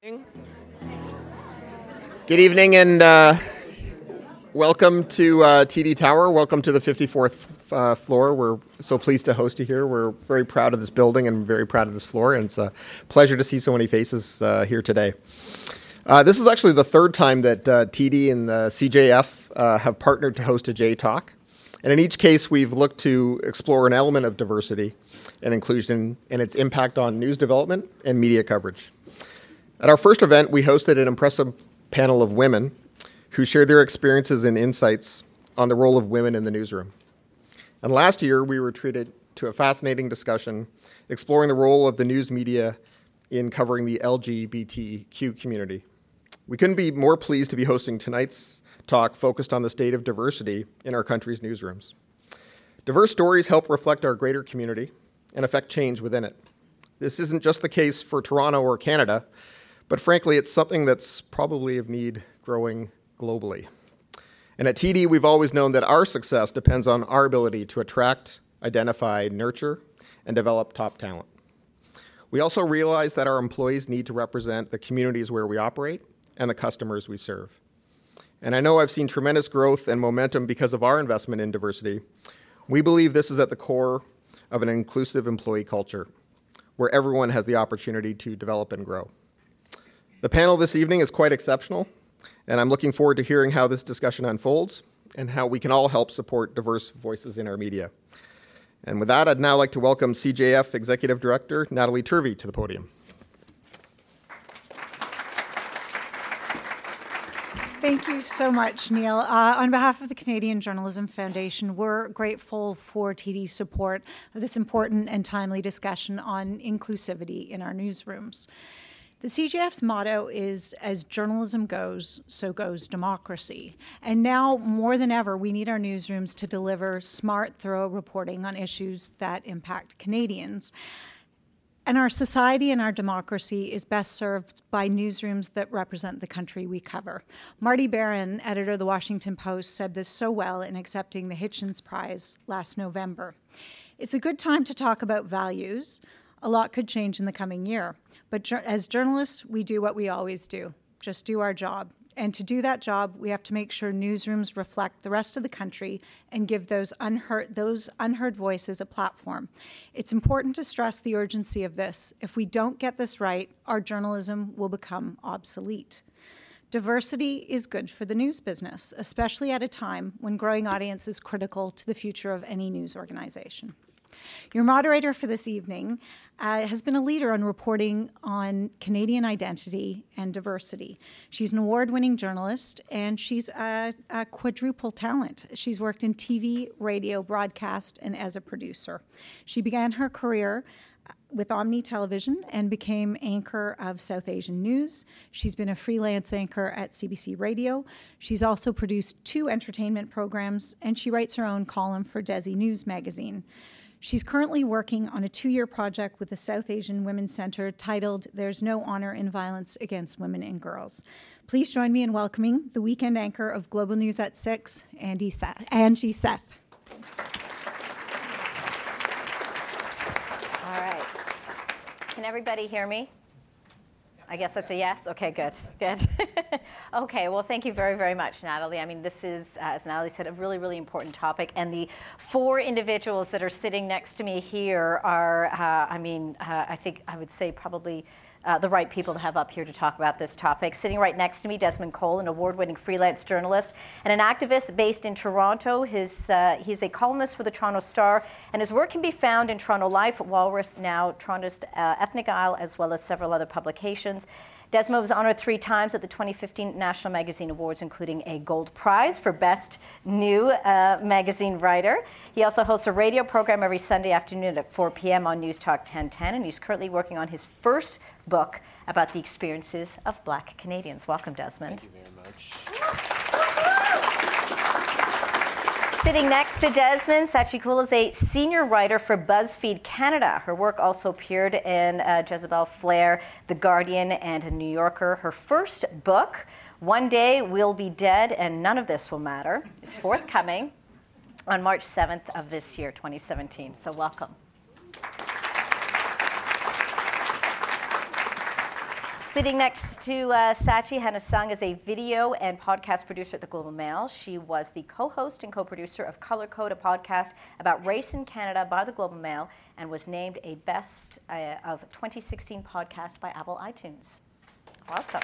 Good evening and welcome to TD Tower. Welcome to the 54th floor. We're so pleased to host you here. We're very proud of this building and very proud of this floor, and it's a pleasure to see so many faces here today. This is actually the third time that TD and the CJF have partnered to host a J-Talk. And in each case, we've looked to explore an element of diversity and inclusion and its impact on news development and media coverage. At our first event, we hosted an impressive panel of women who shared their experiences and insights on the role of women in the newsroom. And last year, we were treated to a fascinating discussion exploring the role of the news media in covering the LGBTQ community. We couldn't be more pleased to be hosting tonight's talk focused on the state of diversity in our country's newsrooms. Diverse stories help reflect our greater community and affect change within it. This isn't just the case for Toronto or Canada, but frankly, it's something that's probably of need growing globally. And at TD, we've always known that our success depends on our ability to attract, identify, nurture, and develop top talent. We also realize that our employees need to represent the communities where we operate and the customers we serve. And I know I've seen tremendous growth and momentum because of our investment in diversity. We believe this is at the core of an inclusive employee culture, where everyone has the opportunity to develop and grow. The panel this evening is quite exceptional, and I'm looking forward to hearing how this discussion unfolds and how we can all help support diverse voices in our media. And with that, I'd now like to welcome CJF Executive Director Natalie Turvey to the podium. Thank you so much, Neil. On behalf of the Canadian Journalism Foundation, we're grateful for TD's support of this important and timely discussion on inclusivity in our newsrooms. The CJF's motto is, as journalism goes, so goes democracy. And now, more than ever, we need our newsrooms to deliver smart, thorough reporting on issues that impact Canadians. And our society and our democracy is best served by newsrooms that represent the country we cover. Marty Baron, editor of the Washington Post, said this so well in accepting the Hitchens Prize last November. It's a good time to talk about values. A lot could change in the coming year. But as journalists, we do what we always do, just do our job. And to do that job, we have to make sure newsrooms reflect the rest of the country and give those unheard voices a platform. It's important to stress the urgency of this. If we don't get this right, our journalism will become obsolete. Diversity is good for the news business, especially at a time when growing audience is critical to the future of any news organization. Your moderator for this evening has been a leader on reporting on Canadian identity and diversity. She's an award-winning journalist, and she's a quadruple talent. She's worked in TV, radio, broadcast, and as a producer. She began her career with Omni Television and became anchor of South Asian News. She's been a freelance anchor at CBC Radio. She's also produced 2 entertainment programs, and she writes her own column for Desi News magazine. She's currently working on a 2-year project with the South Asian Women's Centre titled There's No Honor in Violence Against Women and Girls. Please join me in welcoming the weekend anchor of Global News at 6, Angie Seth. All right. Can everybody hear me? I guess that's a yes? Okay, good. Okay, well, thank you very, very much, Natalie. I mean, this is, as Natalie said, a really, really important topic. And the 4 individuals that are sitting next to me here are, I think I would say probably the right people to have up here to talk about this topic. Sitting right next to me, Desmond Cole, an award-winning freelance journalist and an activist based in Toronto. He's a columnist for the Toronto Star, and his work can be found in Toronto Life, Walrus Now, Toronto's Ethnic Isle, as well as several other publications. Desmond was honored 3 times at the 2015 National Magazine Awards, including a Gold Prize for Best New Magazine Writer. He also hosts a radio program every Sunday afternoon at 4 p.m. on News Talk 1010, and he's currently working on his first book about the experiences of Black Canadians. Welcome, Desmond. Thank you very much. Sitting next to Desmond, Sachi Koul is a senior writer for BuzzFeed Canada. Her work also appeared in Jezebel Flair, The Guardian, and New Yorker. Her first book, One Day We'll Be Dead and None of This Will Matter, is forthcoming on March 7th of this year, 2017. So welcome. Sitting next to Sachi, Hannah Sung is a video and podcast producer at the Globe and Mail. She was the co-host and co-producer of Color Code, a podcast about race in Canada by the Globe and Mail, and was named a Best of 2016 podcast by Apple iTunes. Welcome.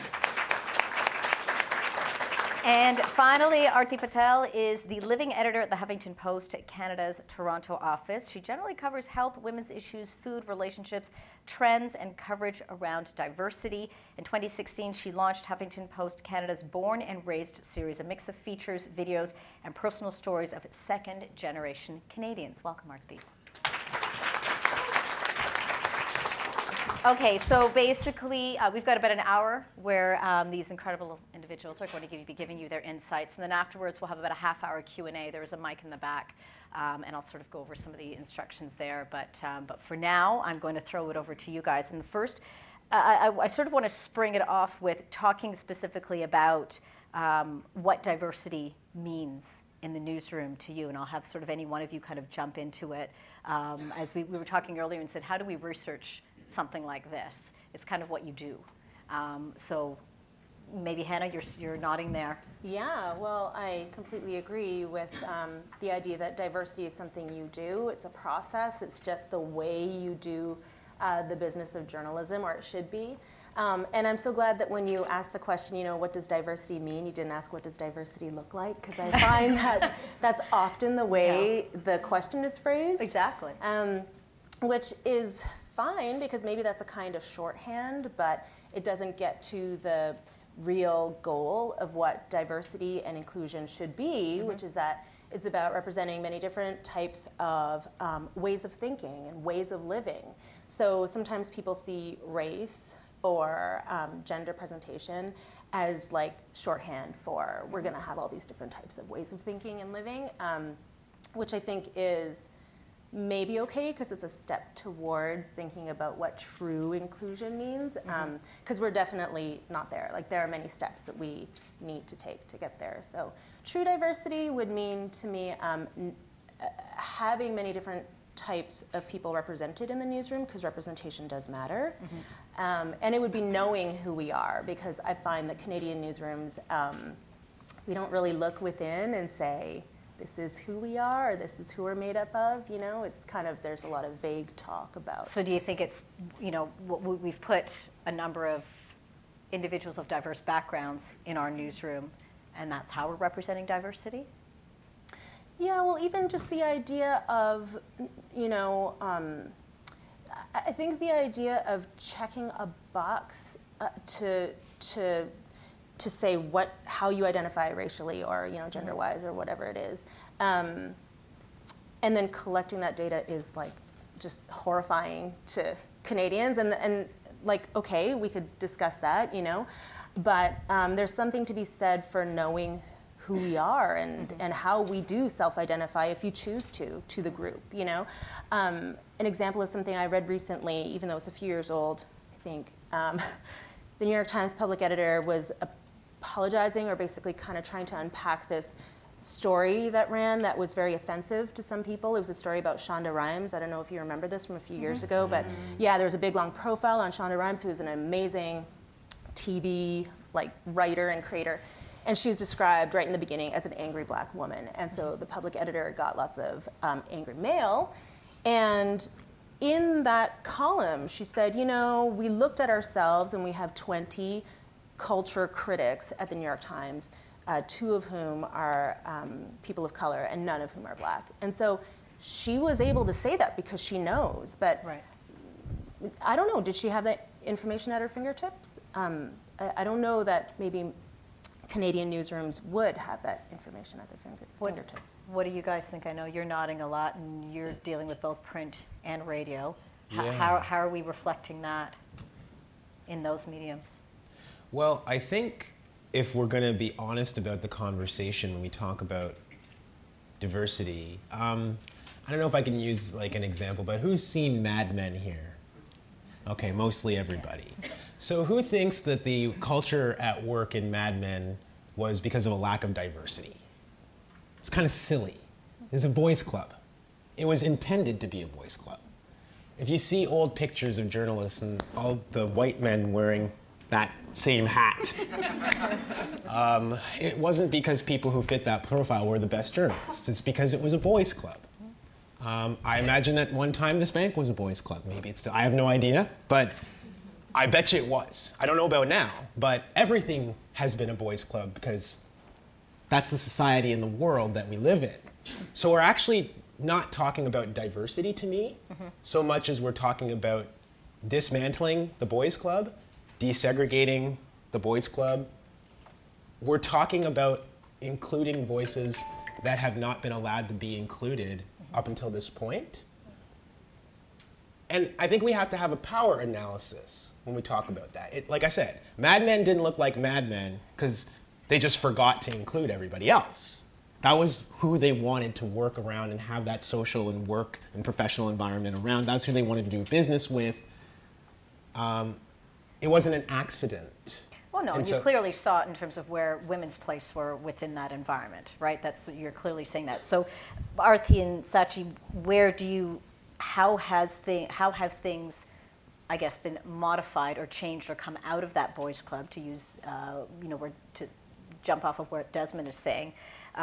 And finally, Aarti Patel is the living editor at the Huffington Post, Canada's Toronto office. She generally covers health, women's issues, food, relationships, trends, and coverage around diversity. In 2016, she launched Huffington Post Canada's Born and Raised series, a mix of features, videos, and personal stories of second-generation Canadians. Welcome, Aarti. Okay, so basically, we've got about an hour where these incredible individuals are going to be giving you their insights, and then afterwards we'll have about a half-hour Q&A. There is a mic in the back, and I'll sort of go over some of the instructions there. But for now, I'm going to throw it over to you guys. And first, I sort of want to spring it off with talking specifically about what diversity means in the newsroom to you, and I'll have sort of any one of you kind of jump into it. As we were talking earlier and said, how do we research something like this? It's kind of what you do. So maybe Hannah, you're nodding there. Yeah, well, I completely agree with the idea that diversity is something you do. It's a process. It's just the way you do the business of journalism, or it should be. And I'm so glad that when you asked the question, what does diversity mean? You didn't ask what does diversity look like, because I find that that's often the way the question is phrased. Exactly. Which is fine, because maybe that's a kind of shorthand, but it doesn't get to the real goal of what diversity and inclusion should be, which is that it's about representing many different types of ways of thinking and ways of living. So sometimes people see race or gender presentation as like shorthand for we're going to have all these different types of ways of thinking and living, which I think is maybe okay, because it's a step towards thinking about what true inclusion means, because we're definitely not there. Like, there are many steps that we need to take to get there. So true diversity would mean to me having many different types of people represented in the newsroom, because representation does matter. And it would be knowing who we are, because I find that Canadian newsrooms, we don't really look within and say, this is who we are, or this is who we're made up of, it's kind of, there's a lot of vague talk about. So do you think it's, we've put a number of individuals of diverse backgrounds in our newsroom, and that's how we're representing diversity? Yeah, well, even just the idea of, I think the idea of checking a box to say how you identify racially or gender-wise or whatever it is, and then collecting that data is like just horrifying to Canadians, and like, okay, we could discuss that, but there's something to be said for knowing who we are and how we do self-identify if you choose to the group. An example is something I read recently, even though it's a few years old, I think. The New York Times public editor was apologizing, or basically kind of trying to unpack this story that ran that was very offensive to some people. It was a story about Shonda Rhimes. I don't know if you remember this from a few years ago, but yeah, there was a big long profile on Shonda Rhimes, who was an amazing TV writer and creator. And she was described right in the beginning as an angry black woman. And so the public editor got lots of angry mail. And in that column, she said, we looked at ourselves, and we have 20 culture critics at the New York Times, 2 of whom are people of color and none of whom are black. And so she was able to say that because she knows. But right. I don't know, did she have that information at her fingertips? I don't know that maybe Canadian newsrooms would have that information at their fingertips. What do you guys think? I know you're nodding a lot, and you're dealing with both print and radio. Yeah. How are we reflecting that in those mediums? Well, I think if we're going to be honest about the conversation when we talk about diversity, I don't know if I can use an example, but who's seen Mad Men here? Okay, mostly everybody. So who thinks that the culture at work in Mad Men was because of a lack of diversity? It's kind of silly. It's a boys' club. It was intended to be a boys' club. If you see old pictures of journalists and all the white men wearing that same hat. It wasn't because people who fit that profile were the best journalists. It's because it was a boys' club. I imagine at one time this bank was a boys' club. Maybe it's still, I have no idea, but I bet you it was. I don't know about now, but everything has been a boys' club because that's the society and the world that we live in. So we're actually not talking about diversity to me so much as we're talking about dismantling the boys' club, desegregating the boys' club. We're talking about including voices that have not been allowed to be included up until this point. And I think we have to have a power analysis when we talk about that. Like I said, Mad Men didn't look like Mad Men because they just forgot to include everybody else. That was who they wanted to work around and have that social and work and professional environment around. That's who they wanted to do business with. It wasn't an accident. Well, no, and so, you clearly saw it in terms of where women's place were within that environment, right? You're clearly saying that. So, Arthi and Sachi, how have things, I guess, been modified or changed or come out of that boys' club, to use, to jump off of what Desmond is saying?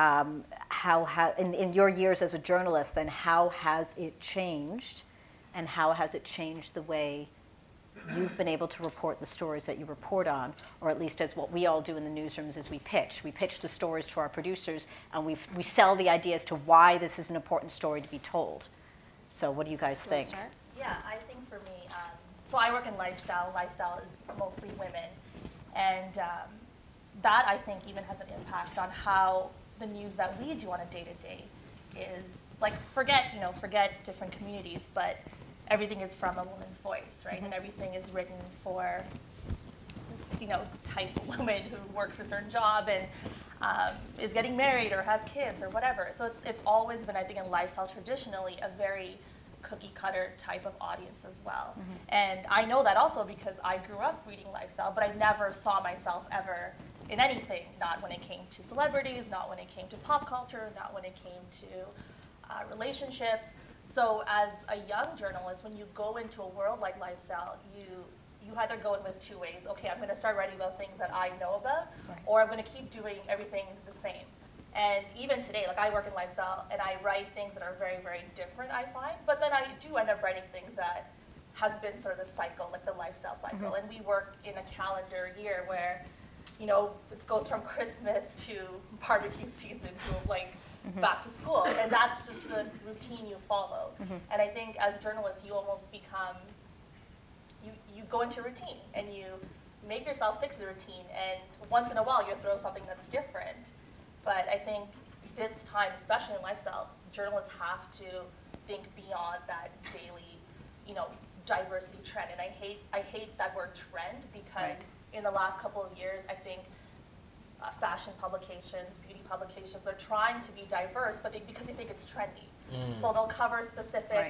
In your years as a journalist, then how has it changed, and how has it changed the way you've been able to report the stories that you report on, or at least as what we all do in the newsrooms is we pitch the stories to our producers, and we sell the idea as to why this is an important story to be told. So what do you guys think? Yeah, I think for me, so I work in lifestyle. Lifestyle is mostly women, and that I think even has an impact on how the news that we do on a day-to-day is. Like, forget different communities, but everything is from a woman's voice, right? And everything is written for this, type of woman who works a certain job and is getting married or has kids or whatever. So it's always been, I think, in lifestyle traditionally a very cookie cutter type of audience as well. And I know that also because I grew up reading lifestyle, but I never saw myself ever in anything, not when it came to celebrities, not when it came to pop culture, not when it came to relationships. So as a young journalist, when you go into a world like lifestyle, you either go in with two ways. Okay, I'm going to start writing about things that I know about, or I'm going to keep doing everything the same. And even today, like, I work in lifestyle, and I write things that are very, very different, I find. But then I do end up writing things that has been sort of the cycle, like the lifestyle cycle. And we work in a calendar year where, it goes from Christmas to barbecue season to, like, back to school, and that's just the routine you follow. And I think as journalists, you almost become, you go into routine, and you make yourself stick to the routine, and once in a while you throw something that's different. But I think this time, especially in lifestyle, journalists have to think beyond that daily, diversity trend. And I hate that word trend, because in the last couple of years, I think fashion publications, beauty publications are trying to be diverse, but because they think it's trendy. So they'll cover specific,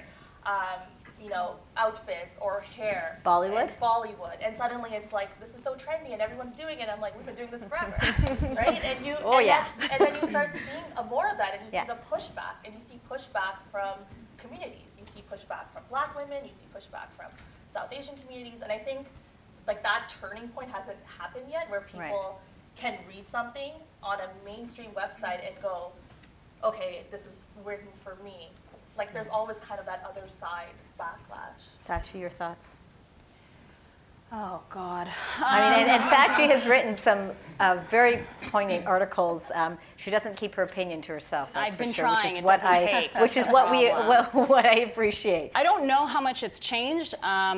outfits or hair. Bollywood? Bollywood. And suddenly it's like, this is so trendy and everyone's doing it. I'm like, we've been doing this forever, right? And and then you start seeing more of that, and you see the pushback, and you see pushback from communities. You see pushback from Black women, you see pushback from South Asian communities, and I think like that turning point hasn't happened yet, where people can read something on a mainstream website and go, okay, this is written for me. Like, there's always kind of that other side backlash. Sachi, your thoughts? Oh, God. I mean, and Sachi has written some very poignant articles. She doesn't keep her opinion to herself, that's I've for been sure, trying. It doesn't take. That's which is the what I appreciate. I don't know how much it's changed.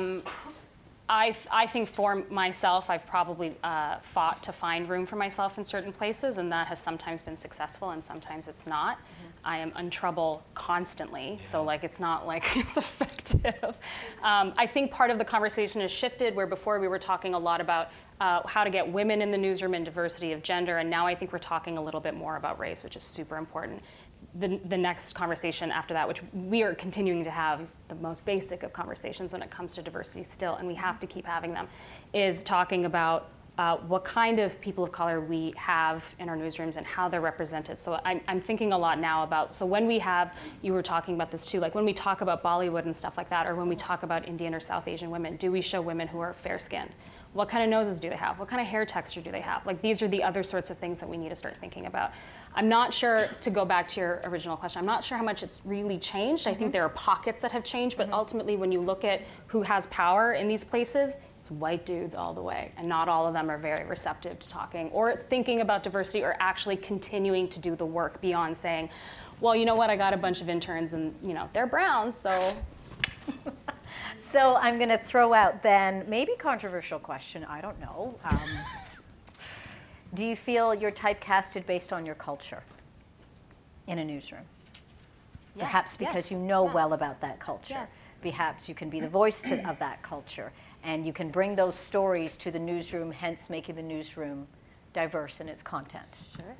I think for myself, I've probably fought to find room for myself in certain places, and that has sometimes been successful and sometimes it's not. I am in trouble constantly, so like it's not like it's effective. I think part of the conversation has shifted, where before we were talking a lot about how to get women in the newsroom and diversity of gender, and now I think we're talking a little bit more about race, which is super important. The next conversation after that, which we are continuing to have the most basic of conversations when it comes to diversity still, and we have to keep having them, is talking about what kind of people of color we have in our newsrooms and how they're represented. So I'm thinking a lot now about, so when we have, you were talking about this too, like when we talk about Bollywood and stuff like that, or when we talk about Indian or South Asian women, do we show women who are fair-skinned? What kind of noses do they have? What kind of hair texture do they have? Like, these are the other sorts of things that we need to start thinking about. I'm not sure, to go back to your original question, I'm not sure how much it's really changed. I think there are pockets that have changed, but ultimately when you look at who has power in these places, it's white dudes all the way, and not all of them are very receptive to talking or thinking about diversity or actually continuing to do the work beyond saying, well, you know what, I got a bunch of interns and, you know, they're brown, so. So I'm going to throw out then maybe controversial question, I don't know. Do you feel you're typecasted based on your culture in a newsroom? Yes. Perhaps because you know well about that culture. Yes. Perhaps you can be the voice of that culture, and you can bring those stories to the newsroom, hence making the newsroom diverse in its content. Sure.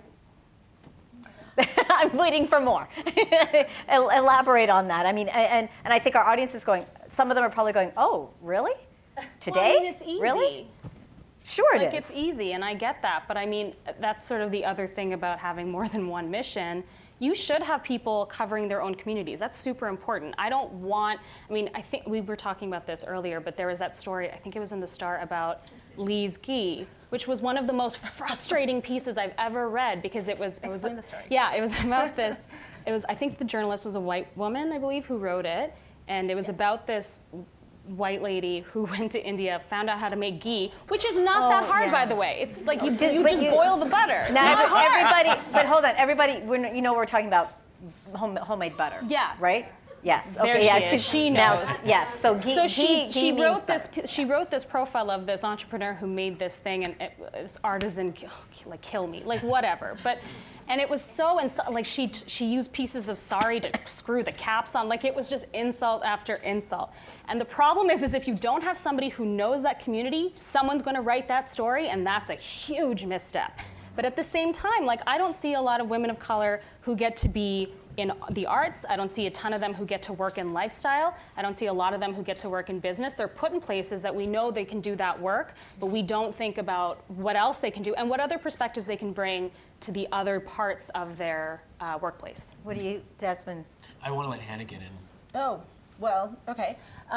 I'm waiting for more. Elaborate on that. I mean, and I think our audience is going, some of them are probably going, oh, really? Today? Well, I mean, it's easy. Really? Sure it is. Like, it's easy, and I get that, but I mean, that's sort of the other thing about having more than one mission. You should have people covering their own communities. That's super important. I don't want, I mean, I think we were talking about this earlier, but there was that story, I think it was in the Star, about Lise Guy, which was one of the most frustrating pieces I've ever read, because it was Explain the story. Yeah, it was about this, I think the journalist was a white woman, I believe, who wrote it, and it was about this white lady who went to India, found out how to make ghee, which is not that hard, by the way. It's like you just boil the butter. It's Now, not hard. everybody, but hold on, everybody, you know we're talking about homemade butter. Yeah. Right? Yes. There Okay. she Yeah. is. She now, knows. yes. So ghee. So she ghee wrote means this. She wrote this profile of this entrepreneur who made this thing, and this artisan, like, kill me, like, whatever. But, and it was so like she used pieces of sari to screw the caps on. Like, it was just insult after insult. And the problem is if you don't have somebody who knows that community, someone's going to write that story, and that's a huge misstep. But at the same time, like, I don't see a lot of women of color who get to be in the arts. I don't see a ton of them who get to work in lifestyle. I don't see a lot of them who get to work in business. They're put in places that we know they can do that work, but we don't think about what else they can do and what other perspectives they can bring to the other parts of their workplace. What do you, Desmond? I want to let Hannah get in. Oh, well, okay.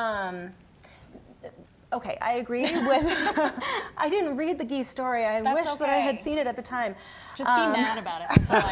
Okay, I agree with. I didn't read the Guy story. I That's wish that I had okay. seen it at the time. Just be mad about it. That's all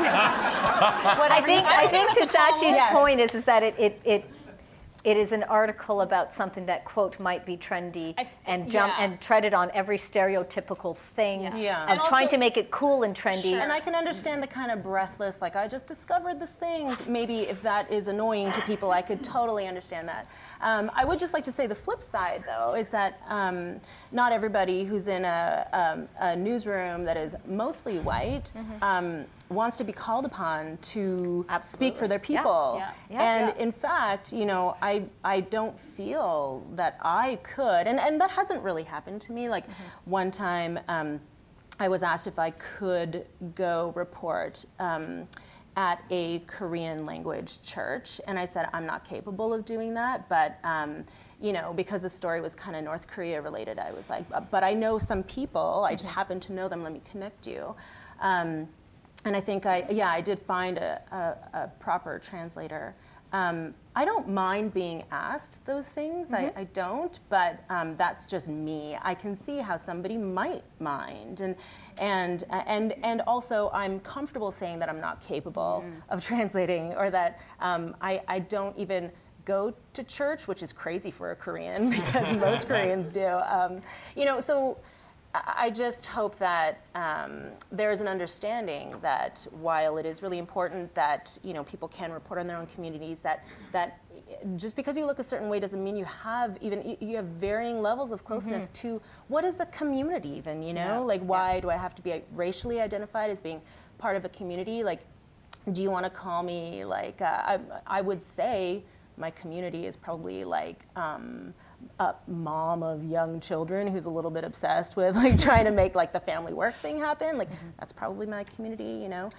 I have to say. I think to Sachi's Yes. point is that it is an article about something that, quote, might be trendy and treaded on every stereotypical thing Yeah. of And trying also- to make it cool and trendy. And I can understand the kind of breathless, like, I just discovered this thing. Maybe if that is annoying to people, I could totally understand that. I would just like to say the flip side, though, is that not everybody who's in a newsroom that is mostly white wants to be called upon to speak for their people. And in fact, you know, I don't feel that I could, and that hasn't really happened to me. Like, one time, I was asked if I could go report at a Korean language church, and I said I'm not capable of doing that, but you know, because the story was kind of North Korea related, I was like, but I know some people, I just happen to know them, let me connect you. And I think I did find a proper translator. I don't mind being asked those things. I don't, but that's just me. I can see how somebody might mind, and also I'm comfortable saying that I'm not capable of translating, or that I don't even go to church, which is crazy for a Korean because most Koreans do. You know, so. I just hope that there is an understanding that while it is really important that, you know, people can report on their own communities, that just because you look a certain way doesn't mean you have varying levels of closeness to what is a community even, you know? Like, why do I have to be racially identified as being part of a community? Like, do you want to call me, like, I would say my community is probably like a mom of young children who's a little bit obsessed with, like, trying to make, like, the family work thing happen. Like, that's probably my community, you know?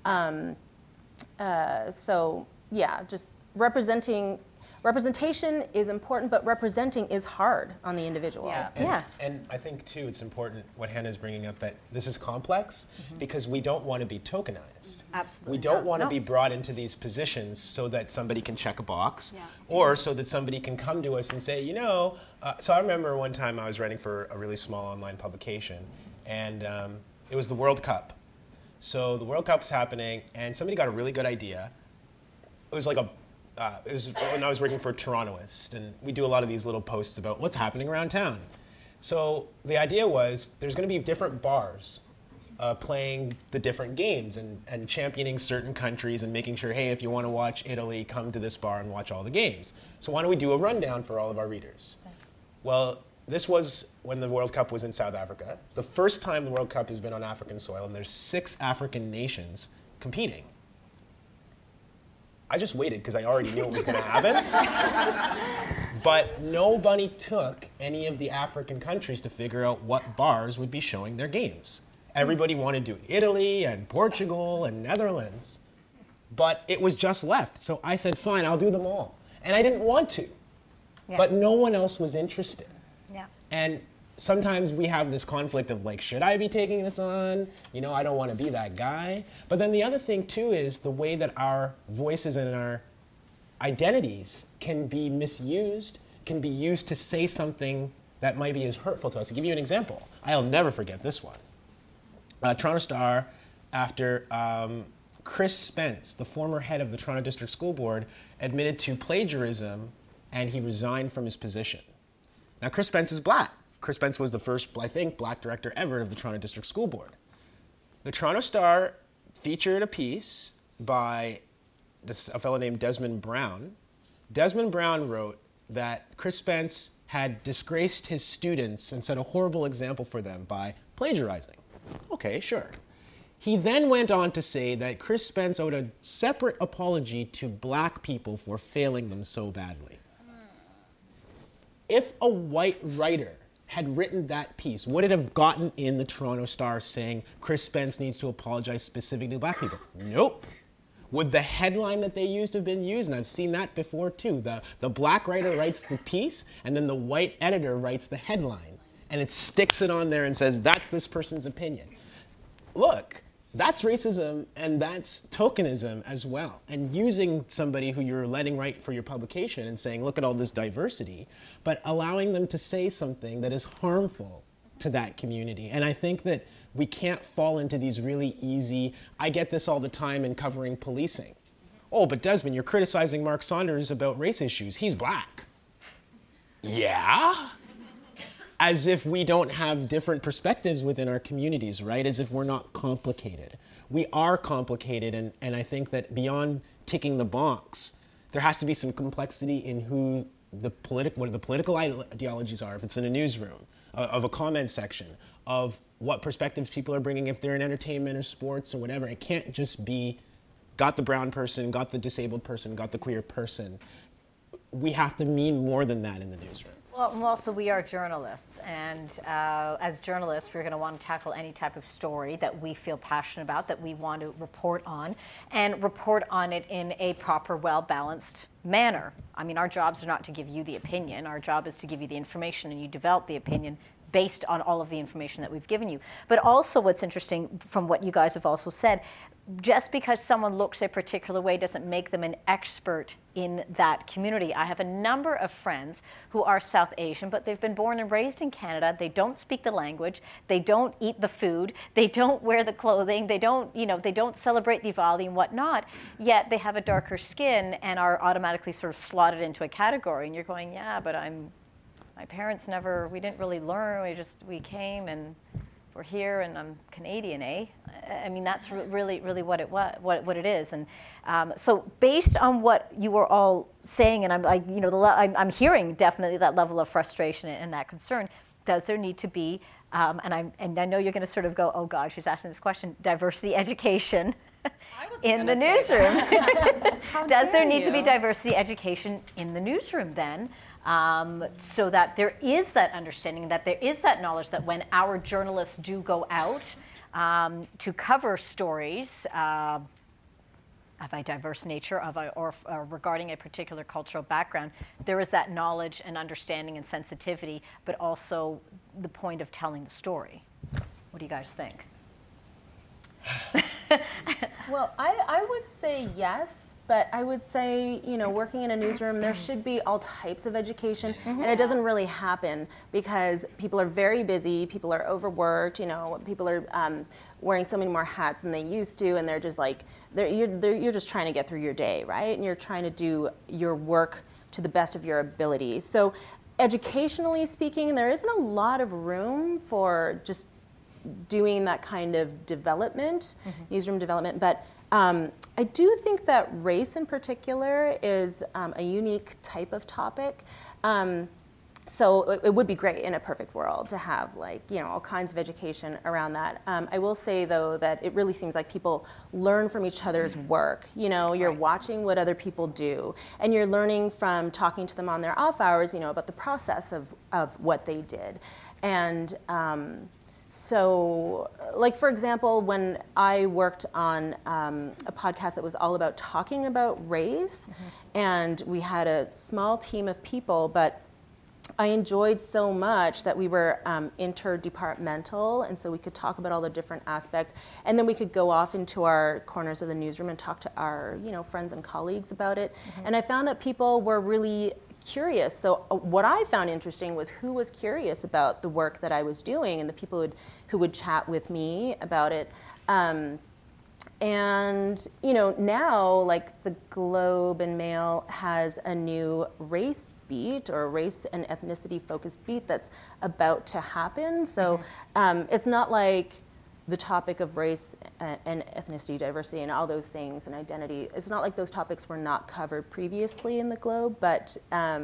So yeah, just representation is important, but representing is hard on the individual. And I think, too, it's important what Hannah's bringing up, that this is complex because we don't want to be tokenized. Absolutely. We don't want to be brought into these positions so that somebody can check a box or so that somebody can come to us and say, you know, So I remember one time I was writing for a really small online publication, and it was the World Cup. So the World Cup's happening, and somebody got a really good idea. It was like it was when I was working for Torontoist, and we do a lot of these little posts about what's happening around town. So the idea was there's going to be different bars playing the different games and championing certain countries and making sure, hey, if you want to watch Italy, come to this bar and watch all the games. So why don't we do a rundown for all of our readers? Well, this was when the World Cup was in South Africa. It's the first time the World Cup has been on African soil, and there's 6 African nations competing. I just waited because I already knew it was going to happen. But nobody took any of the African countries to figure out what bars would be showing their games. Everybody wanted to do Italy and Portugal and Netherlands, but it was just left. So I said, fine, I'll do them all. And I didn't want to, but no one else was interested. Yeah. And sometimes we have this conflict of like, should I be taking this on? You know, I don't want to be that guy. But then the other thing too is the way that our voices and our identities can be misused, can be used to say something that might be as hurtful to us. I'll give you an example. I'll never forget this one. Toronto Star, after Chris Spence, the former head of the Toronto District School Board, admitted to plagiarism, and he resigned from his position. Now, Chris Spence is black. Chris Spence was the first, I think, black director ever of the Toronto District School Board. The Toronto Star featured a piece by a fellow named Desmond Brown. Desmond Brown wrote that Chris Spence had disgraced his students and set a horrible example for them by plagiarizing. Okay, sure. He then went on to say that Chris Spence owed a separate apology to black people for failing them so badly. If a white writer had written that piece, would it have gotten in the Toronto Star saying Chris Spence needs to apologize specifically to black people? Nope. Would the headline that they used have been used? And I've seen that before too. The black writer writes the piece, and then the white editor writes the headline. And it sticks it on there and says, that's this person's opinion. Look, that's racism and that's tokenism as well. And using somebody who you're letting write for your publication and saying, look at all this diversity, but allowing them to say something that is harmful to that community. And I think that we can't fall into these really easy, I get this all the time in covering policing. Oh, but Desmond, you're criticizing Mark Saunders about race issues. He's black. Yeah? As if we don't have different perspectives within our communities, right? As if we're not complicated. We are complicated, and I think that beyond ticking the box, there has to be some complexity in who what the political ideologies are, if it's in a newsroom, of a comment section, of what perspectives people are bringing if they're in entertainment or sports or whatever. It can't just be got the brown person, got the disabled person, got the queer person. We have to mean more than that in the newsroom. Well, also we are journalists, and as journalists, we're going to want to tackle any type of story that we feel passionate about, that we want to report on, and report on it in a proper, well-balanced manner. I mean, our jobs are not to give you the opinion. Our job is to give you the information, and you develop the opinion based on all of the information that we've given you. But also what's interesting from what you guys have also said, just because someone looks a particular way doesn't make them an expert in that community. I have a number of friends who are South Asian, but they've been born and raised in Canada. They don't speak the language. They don't eat the food. They don't wear the clothing. They don't, they don't celebrate Diwali and whatnot, yet they have a darker skin and are automatically sort of slotted into a category. And you're going, yeah, but my parents we didn't really learn. We came and we're here, and I'm Canadian, eh? I mean, that's really what it is. And so, based on what you were all saying, and I'm hearing definitely that level of frustration and that concern. Does there need to be? And I know you're going to sort of go, oh God, she's asking this question. Diversity education in the newsroom. Does there need to be diversity education in the newsroom then? So that there is that understanding, that there is that knowledge that when our journalists do go out to cover stories of a diverse nature or regarding a particular cultural background, there is that knowledge and understanding and sensitivity, but also the point of telling the story. What do you guys think? Well, I would say yes, but I would say, working in a newsroom, there should be all types of education, and it doesn't really happen because people are very busy, people are overworked, people are wearing so many more hats than they used to, and they're just like, you're just trying to get through your day, right? And you're trying to do your work to the best of your ability. So educationally speaking, there isn't a lot of room for just doing that kind of development, newsroom development, but I do think that race in particular is a unique type of topic. So it would be great in a perfect world to have all kinds of education around that. I will say though that it really seems like people learn from each other's work. You're watching what other people do, and you're learning from talking to them on their off hours, about the process of what they did. And so, for example, when I worked on a podcast that was all about talking about race, and we had a small team of people, but I enjoyed so much that we were interdepartmental, and so we could talk about all the different aspects, and then we could go off into our corners of the newsroom and talk to our, friends and colleagues about it. And I found that people were really curious. So what I found interesting was who was curious about the work that I was doing, and the people who would chat with me about it. And now the Globe and Mail has a new race beat, or race and ethnicity focused beat that's about to happen. So it's not like the topic of race and ethnicity, diversity, and all those things, and identity, it's not like those topics were not covered previously in the Globe, but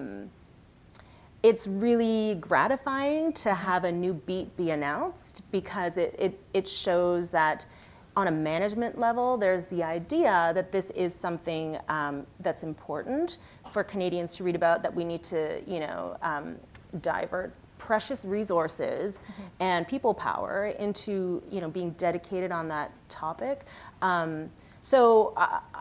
it's really gratifying to have a new beat be announced, because it shows that on a management level, there's the idea that this is something that's important for Canadians to read about, that we need to, divert precious resources and people power into, being dedicated on that topic. So,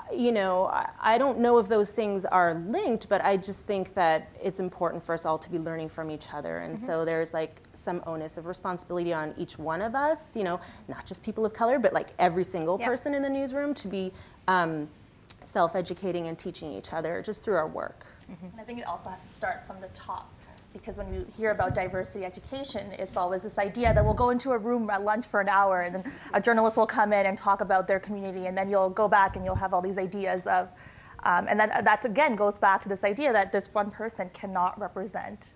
I don't know if those things are linked, but I just think that it's important for us all to be learning from each other. And so there's some onus of responsibility on each one of us, not just people of color, but every single person in the newsroom to be self-educating and teaching each other just through our work. And I think it also has to start from the top. Because when you hear about diversity education, it's always this idea that we'll go into a room at lunch for an hour, and then a journalist will come in and talk about their community, and then you'll go back and you'll have all these ideas of, and that again goes back to this idea that this one person cannot represent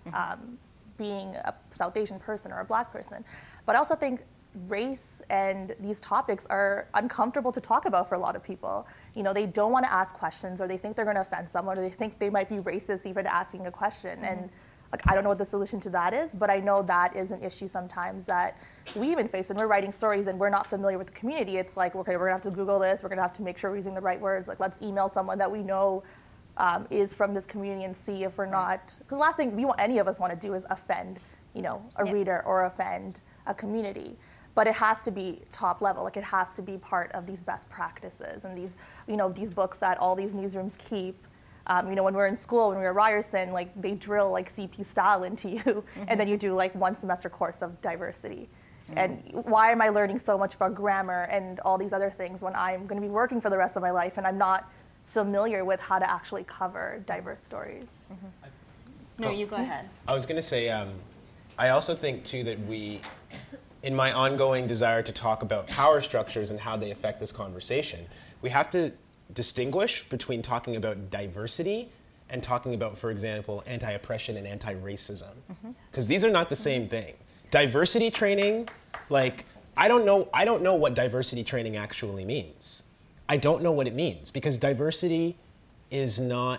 being a South Asian person or a Black person. But I also think race and these topics are uncomfortable to talk about for a lot of people. They don't want to ask questions, or they think they're going to offend someone, or they think they might be racist even asking a question. And I don't know what the solution to that is, but I know that is an issue sometimes that we even face when we're writing stories and we're not familiar with the community. It's okay, we're gonna have to Google this, we're gonna have to make sure we're using the right words. Let's email someone that we know is from this community and see if we're not, because the last thing any of us want to do is offend, a reader or offend a community. But it has to be top level, it has to be part of these best practices and these, these books that all these newsrooms keep. When we're in school, when we were at Ryerson, they drill CP style into you, and then you do 1 semester course of diversity. And why am I learning so much about grammar and all these other things when I'm going to be working for the rest of my life and I'm not familiar with how to actually cover diverse stories? No, you go ahead. I was going to say, I also think too that in my ongoing desire to talk about power structures and how they affect this conversation, we have to distinguish between talking about diversity and talking about, for example, anti-oppression and anti-racism. Because these are not the same thing. Diversity training, I don't know what diversity training actually means. I don't know what it means, because diversity is not,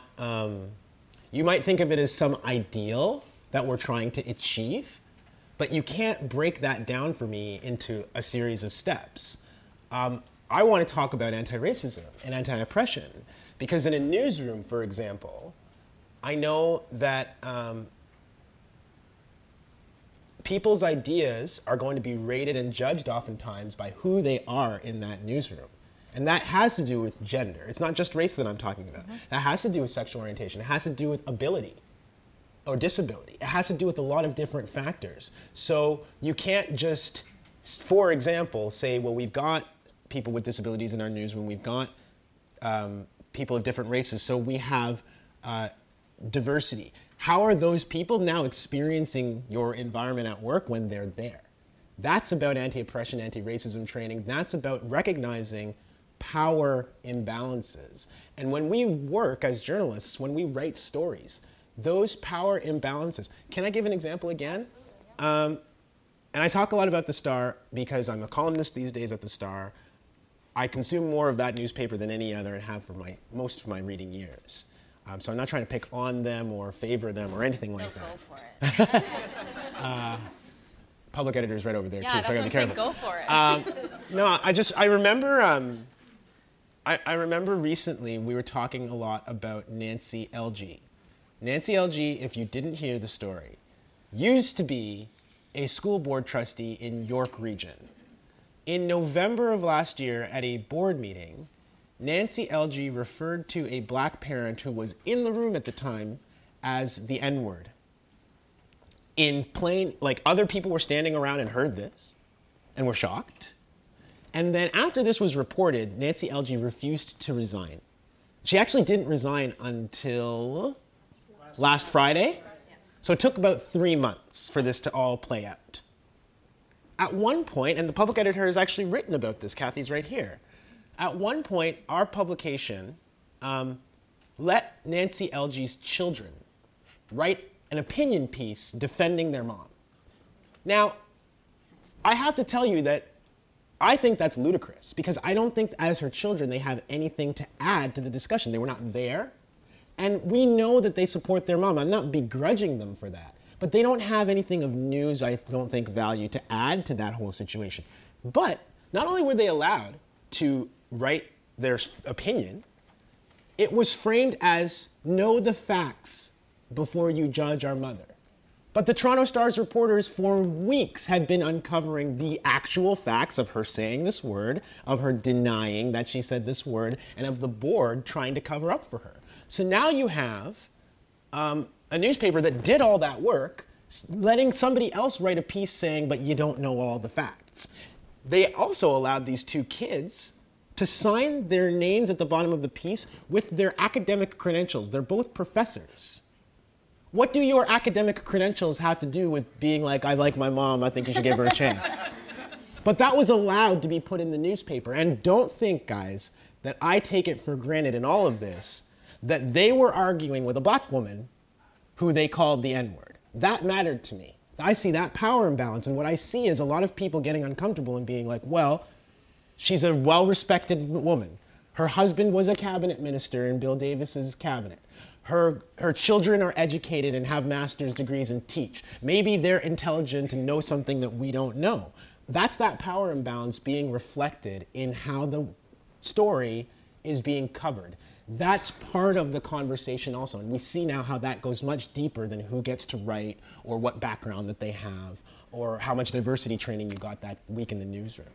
you might think of it as some ideal that we're trying to achieve, but you can't break that down for me into a series of steps. I want to talk about anti-racism and anti-oppression, because in a newsroom, for example, I know that people's ideas are going to be rated and judged oftentimes by who they are in that newsroom. And that has to do with gender. It's not just race that I'm talking about. That has to do with sexual orientation. It has to do with ability or disability. It has to do with a lot of different factors. So you can't just, for example, say, well, we've got people with disabilities in our newsroom. We've got people of different races. So we have diversity. How are those people now experiencing your environment at work when they're there? That's about anti-oppression, anti-racism training. That's about recognizing power imbalances. And when we work as journalists, when we write stories, those power imbalances. Can I give an example again? And I talk a lot about The Star because I'm a columnist these days at The Star. I consume more of that newspaper than any other and have for most of my reading years. So I'm not trying to pick on them or favor them or anything like that. Go for it. Public editor's right over there Yeah, too, that's so I what gotta I'm be saying. careful. Go for it. No, I remember recently we were talking a lot about Nancy Elgee. Nancy Elgee, if you didn't hear the story, used to be a school board trustee in York Region. In November of last year at a board meeting, Nancy Elgee referred to a black parent who was in the room at the time as the N-word. In plain, like other people were standing around and heard this and were shocked. And then after this was reported, Nancy Elgee refused to resign. She actually didn't resign until last Friday. So it took about 3 months for this to all play out. At one point, and the public editor has actually written about this, Kathy's right here. At one point, our publication let Nancy Elgee's children write an opinion piece defending their mom. Now, I have to tell you that I think that's ludicrous because I don't think as her children they have anything to add to the discussion. They were not there. And we know that they support their mom. I'm not begrudging them for that. But they don't have anything of news, I don't think, value to add to that whole situation. But not only were they allowed to write their opinion, it was framed as know the facts before you judge our mother. But the Toronto Star's reporters for weeks had been uncovering the actual facts of her saying this word, of her denying that she said this word, and of the board trying to cover up for her. So now you have a newspaper that did all that work, letting somebody else write a piece saying, but you don't know all the facts. They also allowed these two kids to sign their names at the bottom of the piece with their academic credentials. They're both professors. What do your academic credentials have to do with being like, I like my mom, I think you should give her a chance? But that was allowed to be put in the newspaper. And don't think, guys, that I take it for granted in all of this that they were arguing with a black woman who they called the N-word. That mattered to me. I see that power imbalance. And what I see is a lot of people getting uncomfortable and being like, well, she's a well-respected woman. Her husband was a cabinet minister in Bill Davis's cabinet. Her children are educated and have master's degrees and teach. Maybe they're intelligent and know something that we don't know. That's that power imbalance being reflected in how the story is being covered. That's part of the conversation also. And we see now how that goes much deeper than who gets to write or what background that they have or how much diversity training you got that week in the newsroom.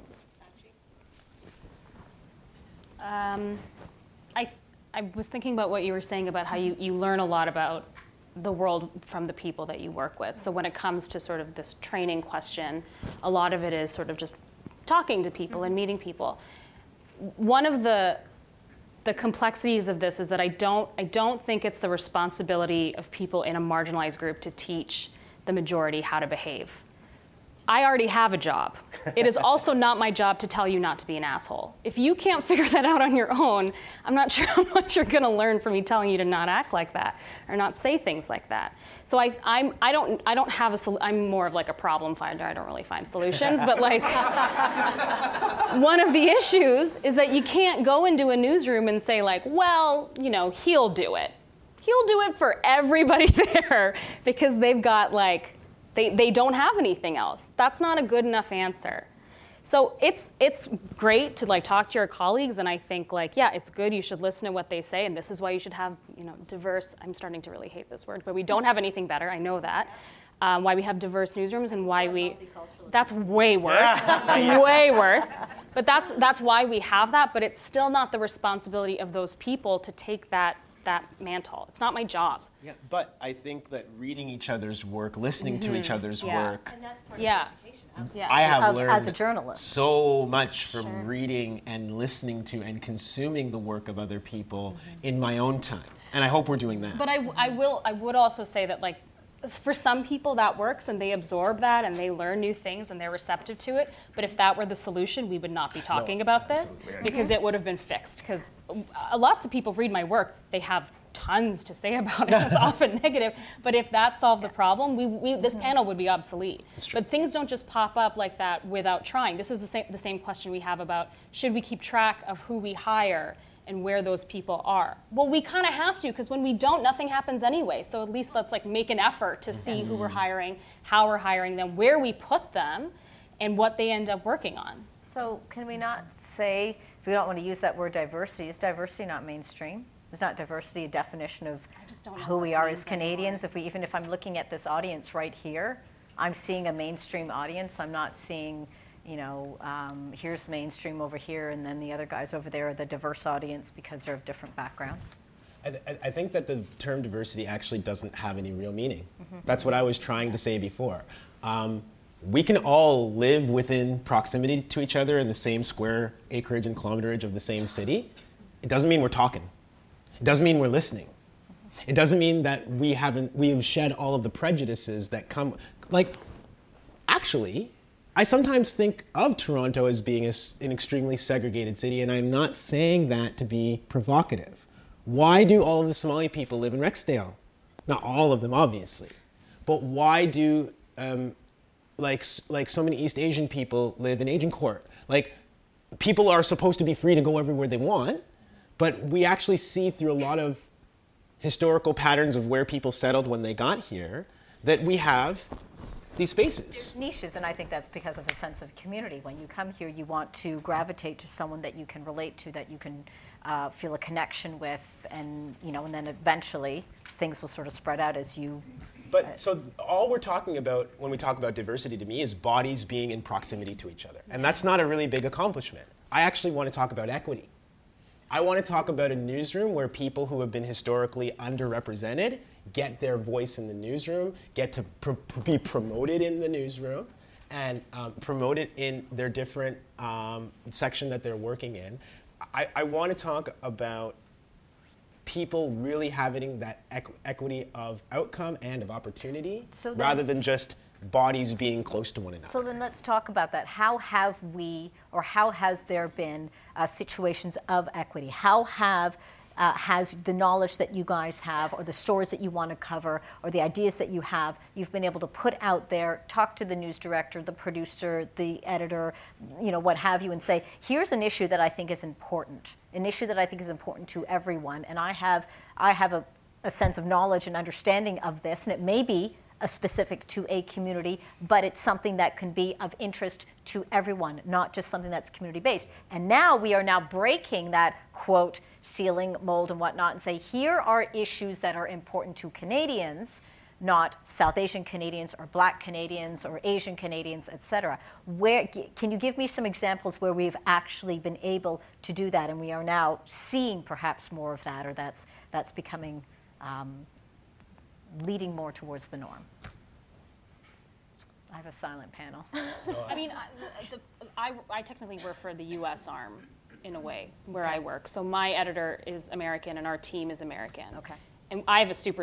I was thinking about what you were saying about how you learn a lot about the world from the people that you work with. So when it comes to sort of this training question, a lot of it is sort of just talking to people and meeting people. One of the complexities of this is that I don't think it's the responsibility of people in a marginalized group to teach the majority how to behave. I already have a job. It is also not my job to tell you not to be an asshole. If you can't figure that out on your own, I'm not sure how much you're gonna learn from me telling you to not act like that or not say things like that. So I don't have I'm more of like a problem finder. I don't really find solutions, but like one of the issues is that you can't go into a newsroom and say like, well, you know, he'll do it. He'll do it for everybody there because they've got like, they don't have anything else. That's not a good enough answer. So it's great to like talk to your colleagues, and I think like, yeah, it's good. You should listen to what they say, and this is why you should have, you know, diverse. I'm starting to really hate this word, but we don't have anything better. I know that. Why we have diverse newsrooms and why we. That's way worse. Way worse. But that's why we have that. But it's still not the responsibility of those people to take that mantle. It's not my job. Yeah, but I think that reading each other's work, listening to each other's work. And that's part Yeah. of education. Yeah. I have learned as a journalist. so much from reading and listening to and consuming the work of other people in my own time. And I hope we're doing that. But I would also say that, like, for some people that works and they absorb that and they learn new things and they're receptive to it. But if that were the solution, we would not be talking about this because it would have been fixed. Because lots of people read my work, they have tons to say about it. It's often negative. But if that solved the problem, this panel would be obsolete. But things don't just pop up like that without trying. This is the same question we have about should we keep track of who we hire and where those people are. Well, we kind of have to, because when we don't, nothing happens anyway. So at least let's make an effort to see who we're hiring, how we're hiring them, where we put them, and what they end up working on. So can we not say, if we don't want to use that word diversity, is diversity not mainstream? Is not diversity a definition of who we are as Canadians? Even if I'm looking at this audience right here, I'm seeing a mainstream audience. I'm not seeing, here's mainstream over here, and then the other guys over there are the diverse audience because they're of different backgrounds. I think that the term diversity actually doesn't have any real meaning. That's what I was trying to say before. We can all live within proximity to each other in the same square acreage and kilometerage of the same city. It doesn't mean we're talking. It doesn't mean we're listening. It doesn't mean that we've shed all of the prejudices that come, actually, I sometimes think of Toronto as being an extremely segregated city, and I'm not saying that to be provocative. Why do all of the Somali people live in Rexdale? Not all of them, obviously. But why do, so many East Asian people live in Agincourt? People are supposed to be free to go everywhere they want, but we actually see through a lot of historical patterns of where people settled when they got here that we have these spaces. Niches, and I think that's because of a sense of community. When you come here, you want to gravitate to someone that you can relate to, that you can feel a connection with, and and then eventually things will sort of spread out as you. But so all we're talking about when we talk about diversity to me is bodies being in proximity to each other, and that's not a really big accomplishment. I actually want to talk about equity. I want to talk about a newsroom where people who have been historically underrepresented get their voice in the newsroom, get to be promoted in the newsroom, and promoted in their different section that they're working in. I want to talk about people really having that equity of outcome and of opportunity, rather than just bodies being close to one another. So then let's talk about that. How have we, or how has there been situations of equity? How has the knowledge that you guys have, or the stories that you want to cover, or the ideas that you've been able to put out there, talk to the news director, the producer, the editor, what have you, and say, here's an issue that I think is important, to everyone, and I have a sense of knowledge and understanding of this, and it may be specific to a community, but it's something that can be of interest to everyone, not just something that's community-based. And now we are now breaking that, quote, ceiling, mold, and whatnot, and say, here are issues that are important to Canadians, not South Asian Canadians or Black Canadians or Asian Canadians, et cetera. Can you give me some examples where we've actually been able to do that, and we are now seeing perhaps more of that, or that's becoming leading more towards the norm? I have a silent panel. I mean, I technically work for the U.S. arm in a way where I work. So my editor is American and our team is American. Okay. And I have a super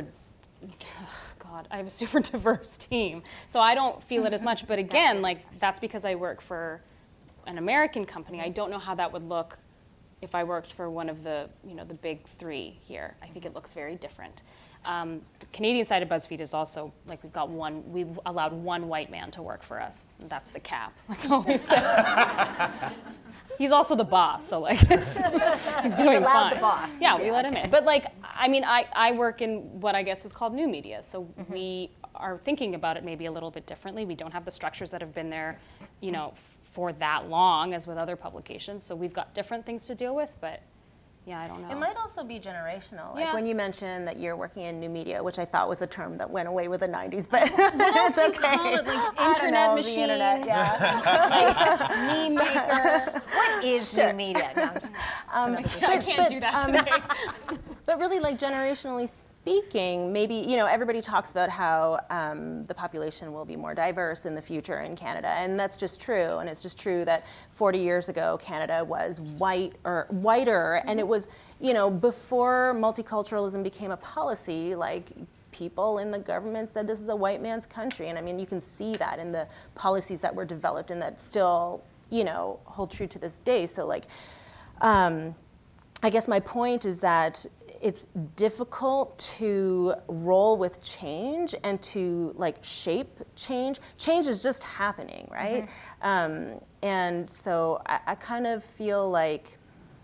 diverse team. So I don't feel it as much. But again, that's because I work for an American company. I don't know how that would look if I worked for one of the the big three here. I think it looks very different. The Canadian side of BuzzFeed is also we've allowed one white man to work for us. That's the cap. That's all we've said. He's also the boss, so he's doing fine. The boss. Yeah, we let him in. But I work in what I guess is called new media, so we are thinking about it maybe a little bit differently. We don't have the structures that have been there, for that long as with other publications. So we've got different things to deal with, but yeah, I don't know. It might also be generational. Like Yeah. when you mentioned that you're working in new media, which I thought was a term that went away with the 90s, but What else it's do you okay. call it? I don't Internet know, machine, the internet, yeah. meme maker. What is new media? No, I'm just, I can't do that today. But really, generationally speaking, maybe, you know, everybody talks about how the population will be more diverse in the future in Canada, and that's just true. And it's just true that 40 years ago, Canada was whiter, and it was, you know, before multiculturalism became a policy, like, people in the government said this is a white man's country. And I mean, you can see that in the policies that were developed and that still, you know, hold true to this day. So like, I guess my point is that it's difficult to roll with change and to like shape change. Change is just happening, right? And so I kind of feel like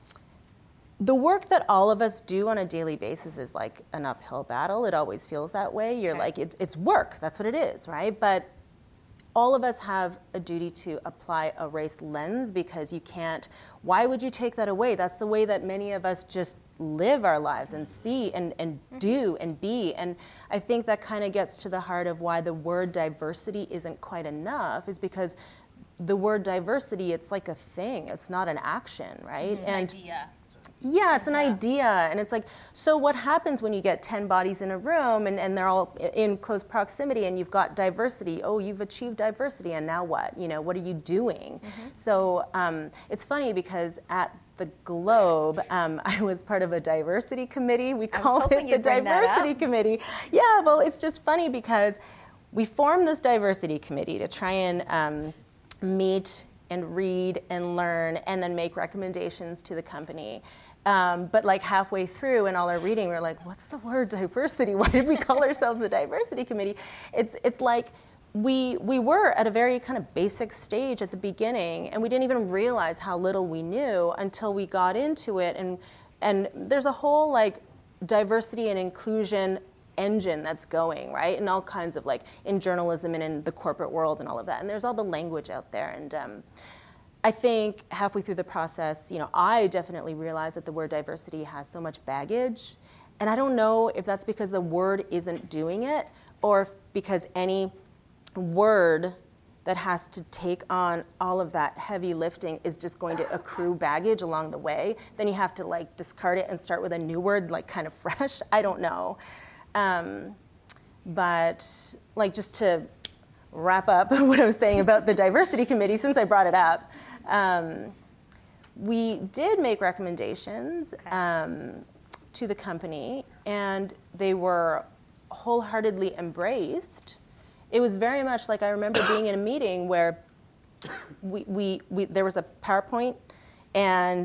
the work that all of us do on a daily basis is like an uphill battle. It always feels that way. You're like, it's work, that's what it is, right? But all of us have a duty to apply a race lens, because you can't, why would you take that away? That's the way that many of us just live our lives and see and do and be. And I think that kind of gets to the heart of why the word diversity isn't quite enough, is because the word diversity, it's like a thing, it's not an action, right? And idea. yeah, it's an idea. And it's like, so what happens when you get 10 bodies in a room and they're all in close proximity and you've got diversity? Oh, you've achieved diversity, and now what? You know, what are you doing? So it's funny because at the Globe, I was part of a diversity committee. We called it the diversity committee. Yeah, well, it's just funny because we formed this diversity committee to try and meet and read and learn and then make recommendations to the company. But like halfway through in all our reading, we were like, what's the word diversity? Why did we call ourselves the diversity committee? It's like we were at a very kind of basic stage at the beginning, and we didn't even realize how little we knew until we got into it. And there's a whole like diversity and inclusion engine that's going, right? And all kinds of like in journalism and in the corporate world and all of that. And there's all the language out there. And I think halfway through the process, you know, I definitely realized that the word diversity has so much baggage. And I don't know if that's because the word isn't doing it, or if because any word that has to take on all of that heavy lifting is just going to accrue baggage along the way. Then you have to like discard it and start with a new word, like kind of fresh. I don't know. But like just to wrap up what I was saying about the diversity committee, since I brought it up, we did make recommendations to the company, and they were wholeheartedly embraced. It was very much like I remember being in a meeting where we there was a PowerPoint, and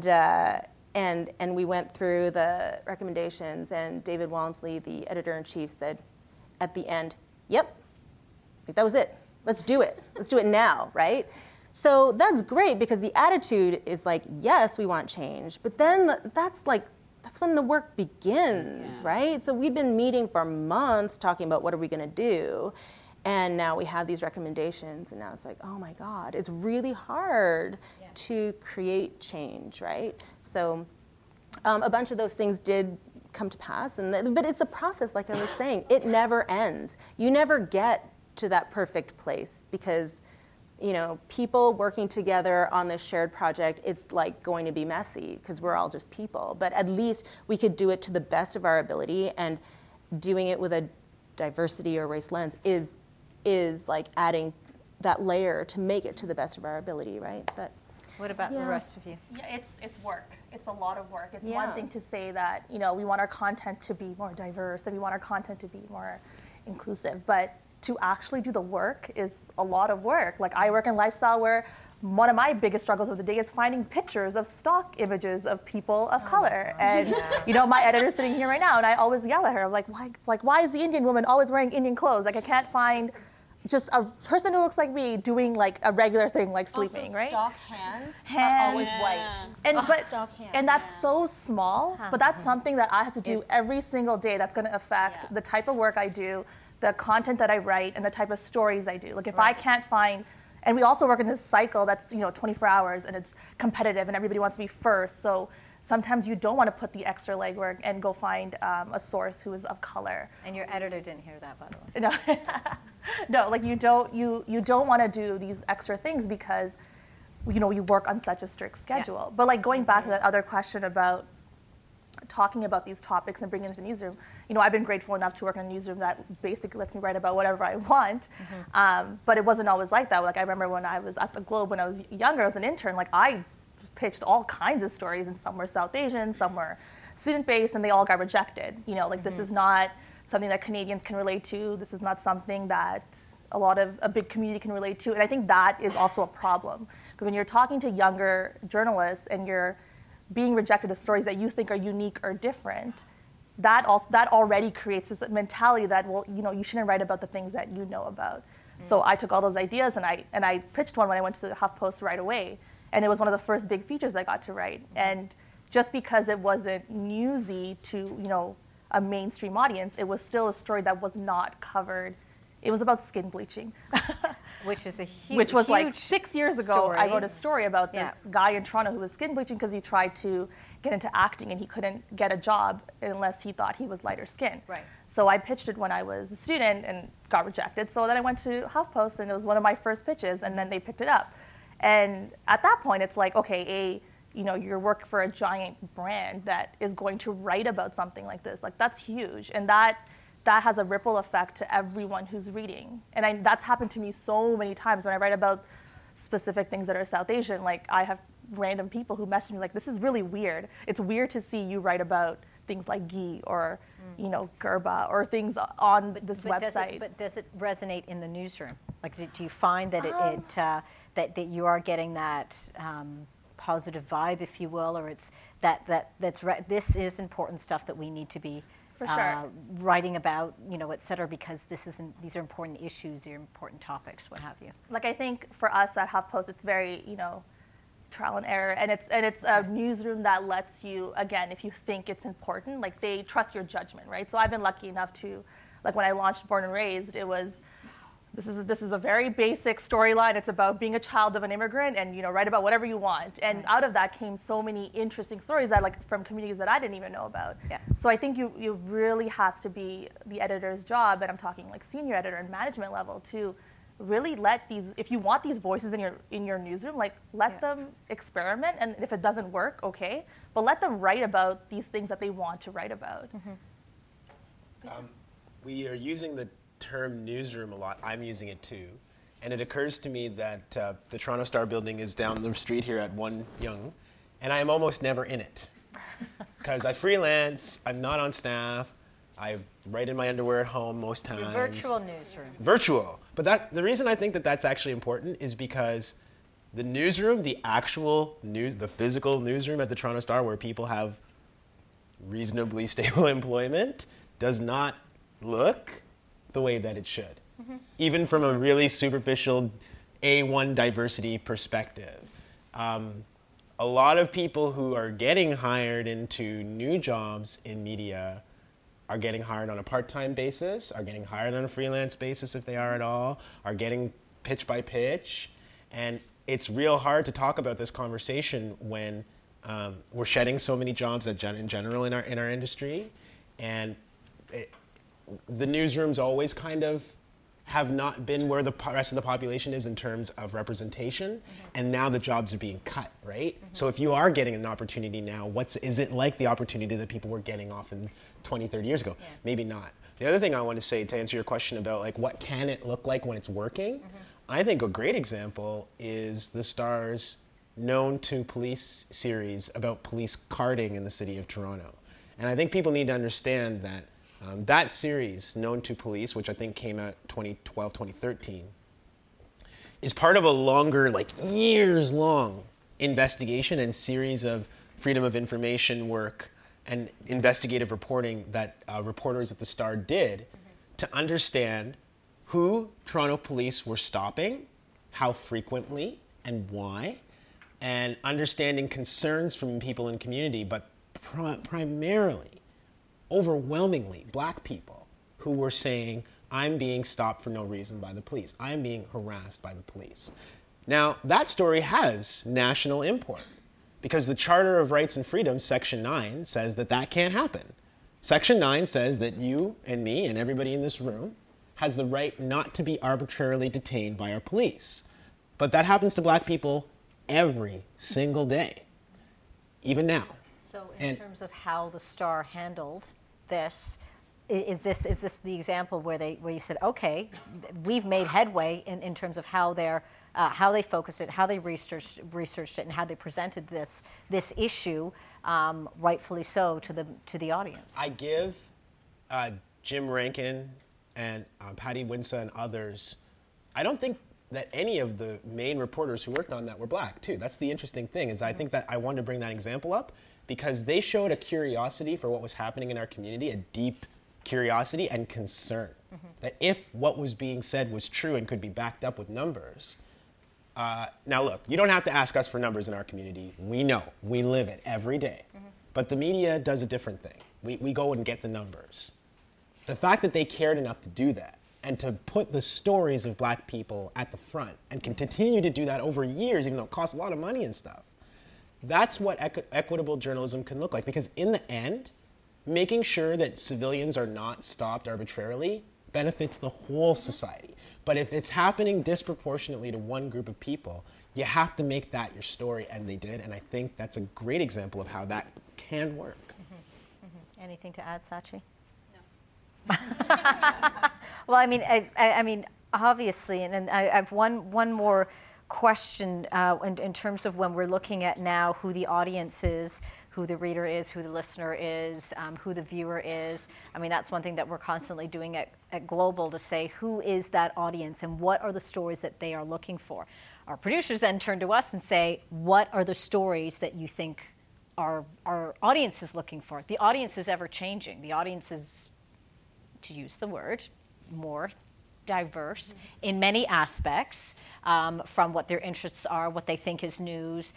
we went through the recommendations, and David Walmsley, the editor-in-chief, said at the end, yep, that was it. Let's do it. Let's do it now, right? So that's great, because the attitude is like, yes, we want change, but then that's when the work begins, right? So we'd been meeting for months talking about what are we gonna do, and now we have these recommendations, and now it's like, oh my God, it's really hard to create change, right? So a bunch of those things did come to pass, but it's a process, like I was saying. It never ends. You never get to that perfect place, because, you know, people working together on this shared project, it's like going to be messy because we're all just people. But at least we could do it to the best of our ability, and doing it with a diversity or race lens is like adding that layer to make it to the best of our ability, right? But what about the rest of you? Yeah, it's work. It's a lot of work. It's one thing to say that, you know, we want our content to be more diverse, that we want our content to be more inclusive, but to actually do the work is a lot of work. Like, I work in lifestyle, where one of my biggest struggles of the day is finding pictures of stock images of people of color. And you know, my editor's sitting here right now, and I always yell at her, like, why is the Indian woman always wearing Indian clothes? Like, I can't find just a person who looks like me doing like a regular thing like sleeping, also, right? stock hands are always white. And that's so small, but that's something that I have to do every single day that's going to affect the type of work I do, the content that I write, and the type of stories I do. Like, if I can't find, and we also work in this cycle that's, you know, 24 hours, and it's competitive and everybody wants to be first. So sometimes you don't want to put the extra legwork and go find a source who is of color. And your editor didn't hear that, by the way. No, no, like you don't want to do these extra things because, you know, you work on such a strict schedule. But like going back to that other question about talking about these topics and bringing it into the newsroom, I've been grateful enough to work in a newsroom that basically lets me write about whatever I want. But it wasn't always like that. Like, I remember when I was at the Globe when I was younger, I was an intern, like I pitched all kinds of stories, and some were South Asian, some were student-based, and they all got rejected. This is not something that Canadians can relate to. This is not something that a big community can relate to. And I think that is also a problem. Because when you're talking to younger journalists and you're being rejected of stories that you think are unique or different, that already creates this mentality that, you shouldn't write about the things that you know about. So I took all those ideas and I pitched one when I went to the HuffPost right away. And it was one of the first big features I got to write. And just because it wasn't newsy to, a mainstream audience, it was still a story that was not covered. It was about skin bleaching. Which is a huge Which was like 6 years ago, story. I wrote a story about this guy in Toronto who was skin bleaching because he tried to get into acting and he couldn't get a job unless he thought he was lighter skinned. Right. So I pitched it when I was a student and got rejected. So then I went to HuffPost and it was one of my first pitches, and then they picked it up. And at that point, it's like, okay, you're working for a giant brand that is going to write about something like this. Like, that's huge. And that has a ripple effect to everyone who's reading. And that's happened to me so many times when I write about specific things that are South Asian. Like, I have random people who message me like, this is really weird. It's weird to see you write about things like ghee or, Gerba or things on this website. Does it resonate in the newsroom? Like, do you find that that you are getting that positive vibe, if you will, or it's this is important stuff that we need to be For sure. Writing about, et cetera, because these are important issues, they're important topics, what have you. Like, I think for us at HuffPost, it's very, trial and error, and it's a newsroom that lets you, again, if you think it's important, like, they trust your judgment, right? So I've been lucky enough to, like, when I launched Born and Raised, it was, this is a very basic storyline. It's about being a child of an immigrant and, write about whatever you want. And out of that came so many interesting stories that, like, from communities that I didn't even know about. Yeah. So I think you really has to be the editor's job, and I'm talking like senior editor and management level, to really let these, if you want these voices in your newsroom, like, let them experiment, and if it doesn't work, okay, but let them write about these things that they want to write about. We are using the term newsroom a lot. I'm using it too. And it occurs to me that the Toronto Star building is down the street here at 1 Yonge, and I am almost never in it. Because I freelance, I'm not on staff, I write in my underwear at home most times. Your virtual newsroom. Virtual. But the reason I think that that's actually important is because the newsroom, the actual news, the physical newsroom at the Toronto Star, where people have reasonably stable employment, does not look the way that it should, even from a really superficial A1 diversity perspective. A lot of people who are getting hired into new jobs in media are getting hired on a part-time basis, are getting hired on a freelance basis if they are at all, are getting pitch by pitch. And it's real hard to talk about this conversation when we're shedding so many jobs in general in our industry. And the newsrooms always kind of have not been where the rest of the population is in terms of representation, and now the jobs are being cut, right? So if you are getting an opportunity now, is it like the opportunity that people were getting often 20, 30 years ago? Yeah. Maybe not. The other thing I want to say to answer your question about, like, what can it look like when it's working, I think a great example is the Star's Known to Police series about police carding in the city of Toronto. And I think people need to understand that that series, Known to Police, which I think came out 2012, 2013, is part of a longer, like years-long investigation and series of freedom of information work and investigative reporting that reporters at the Star did to understand who Toronto police were stopping, how frequently, and why, and understanding concerns from people in community, but primarily, overwhelmingly, Black people who were saying, I'm being stopped for no reason by the police. I'm being harassed by the police. Now, that story has national import because the Charter of Rights and Freedoms, Section 9, says that that can't happen. Section 9 says that you and me and everybody in this room has the right not to be arbitrarily detained by our police. But that happens to Black people every single day, even now. So in terms of how the Star handled this, is this the example where you said, okay, we've made headway in terms of how they focused it, how they researched it, and how they presented this issue, rightfully so, to the audience? I give Jim Rankin and Patty Winsa and others, I don't think that any of the main reporters who worked on that were black, too. That's the interesting thing, is I think that I wanted to bring that example up because they showed a curiosity for what was happening in our community, a deep curiosity and concern. That if what was being said was true and could be backed up with numbers. Now look, you don't have to ask us for numbers in our community. We know, we live it every day. But the media does a different thing. We go and get the numbers. The fact that they cared enough to do that and to put the stories of black people at the front and can continue to do that over years, even though it costs a lot of money and stuff, that's what equitable journalism can look like. Because in the end, making sure that civilians are not stopped arbitrarily benefits the whole society. But if it's happening disproportionately to one group of people, you have to make that your story, and they did. And I think that's a great example of how that can work. Anything to add, Sachi? No. Well, I mean, obviously, and I have one more question in terms of when we're looking at now who the audience is, who the reader is, who the listener is, who the viewer is. I mean, that's one thing that we're constantly doing at Global, to say who is that audience and what are the stories that they are looking for. Our producers then turn to us and say, what are the stories that you think our audience is looking for? The audience is ever changing. The audience is, to use the word, more diverse in many aspects, from what their interests are, what they think is news,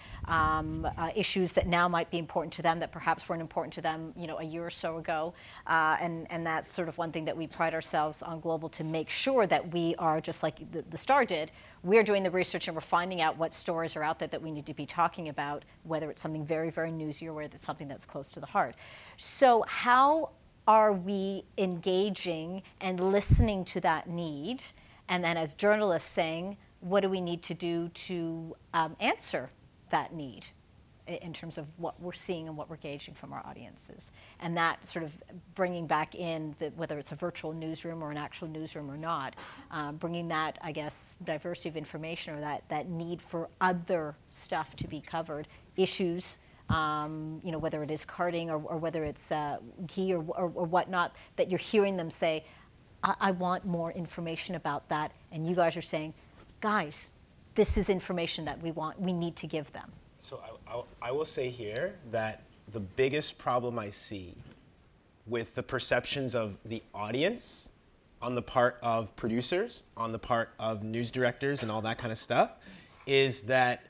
issues that now might be important to them that perhaps weren't important to them, a year or so ago. And that's sort of one thing that we pride ourselves on Global, to make sure that we are, just like the Star did, we're doing the research and we're finding out what stories are out there that we need to be talking about, whether it's something very, very newsy or whether it's something that's close to the heart. So how are we engaging and listening to that need? And then as journalists saying, what do we need to do to answer that need in terms of what we're seeing and what we're gauging from our audiences? And that sort of bringing back in, whether it's a virtual newsroom or an actual newsroom or not, bringing that, I guess, diversity of information, or that need for other stuff to be covered, issues, whether it is karting or whether it's ghee or whatnot, that you're hearing them say, I want more information about that. And you guys are saying, guys, this is information that we need to give them. So I will say here that the biggest problem I see with the perceptions of the audience on the part of producers, on the part of news directors and all that kind of stuff, is that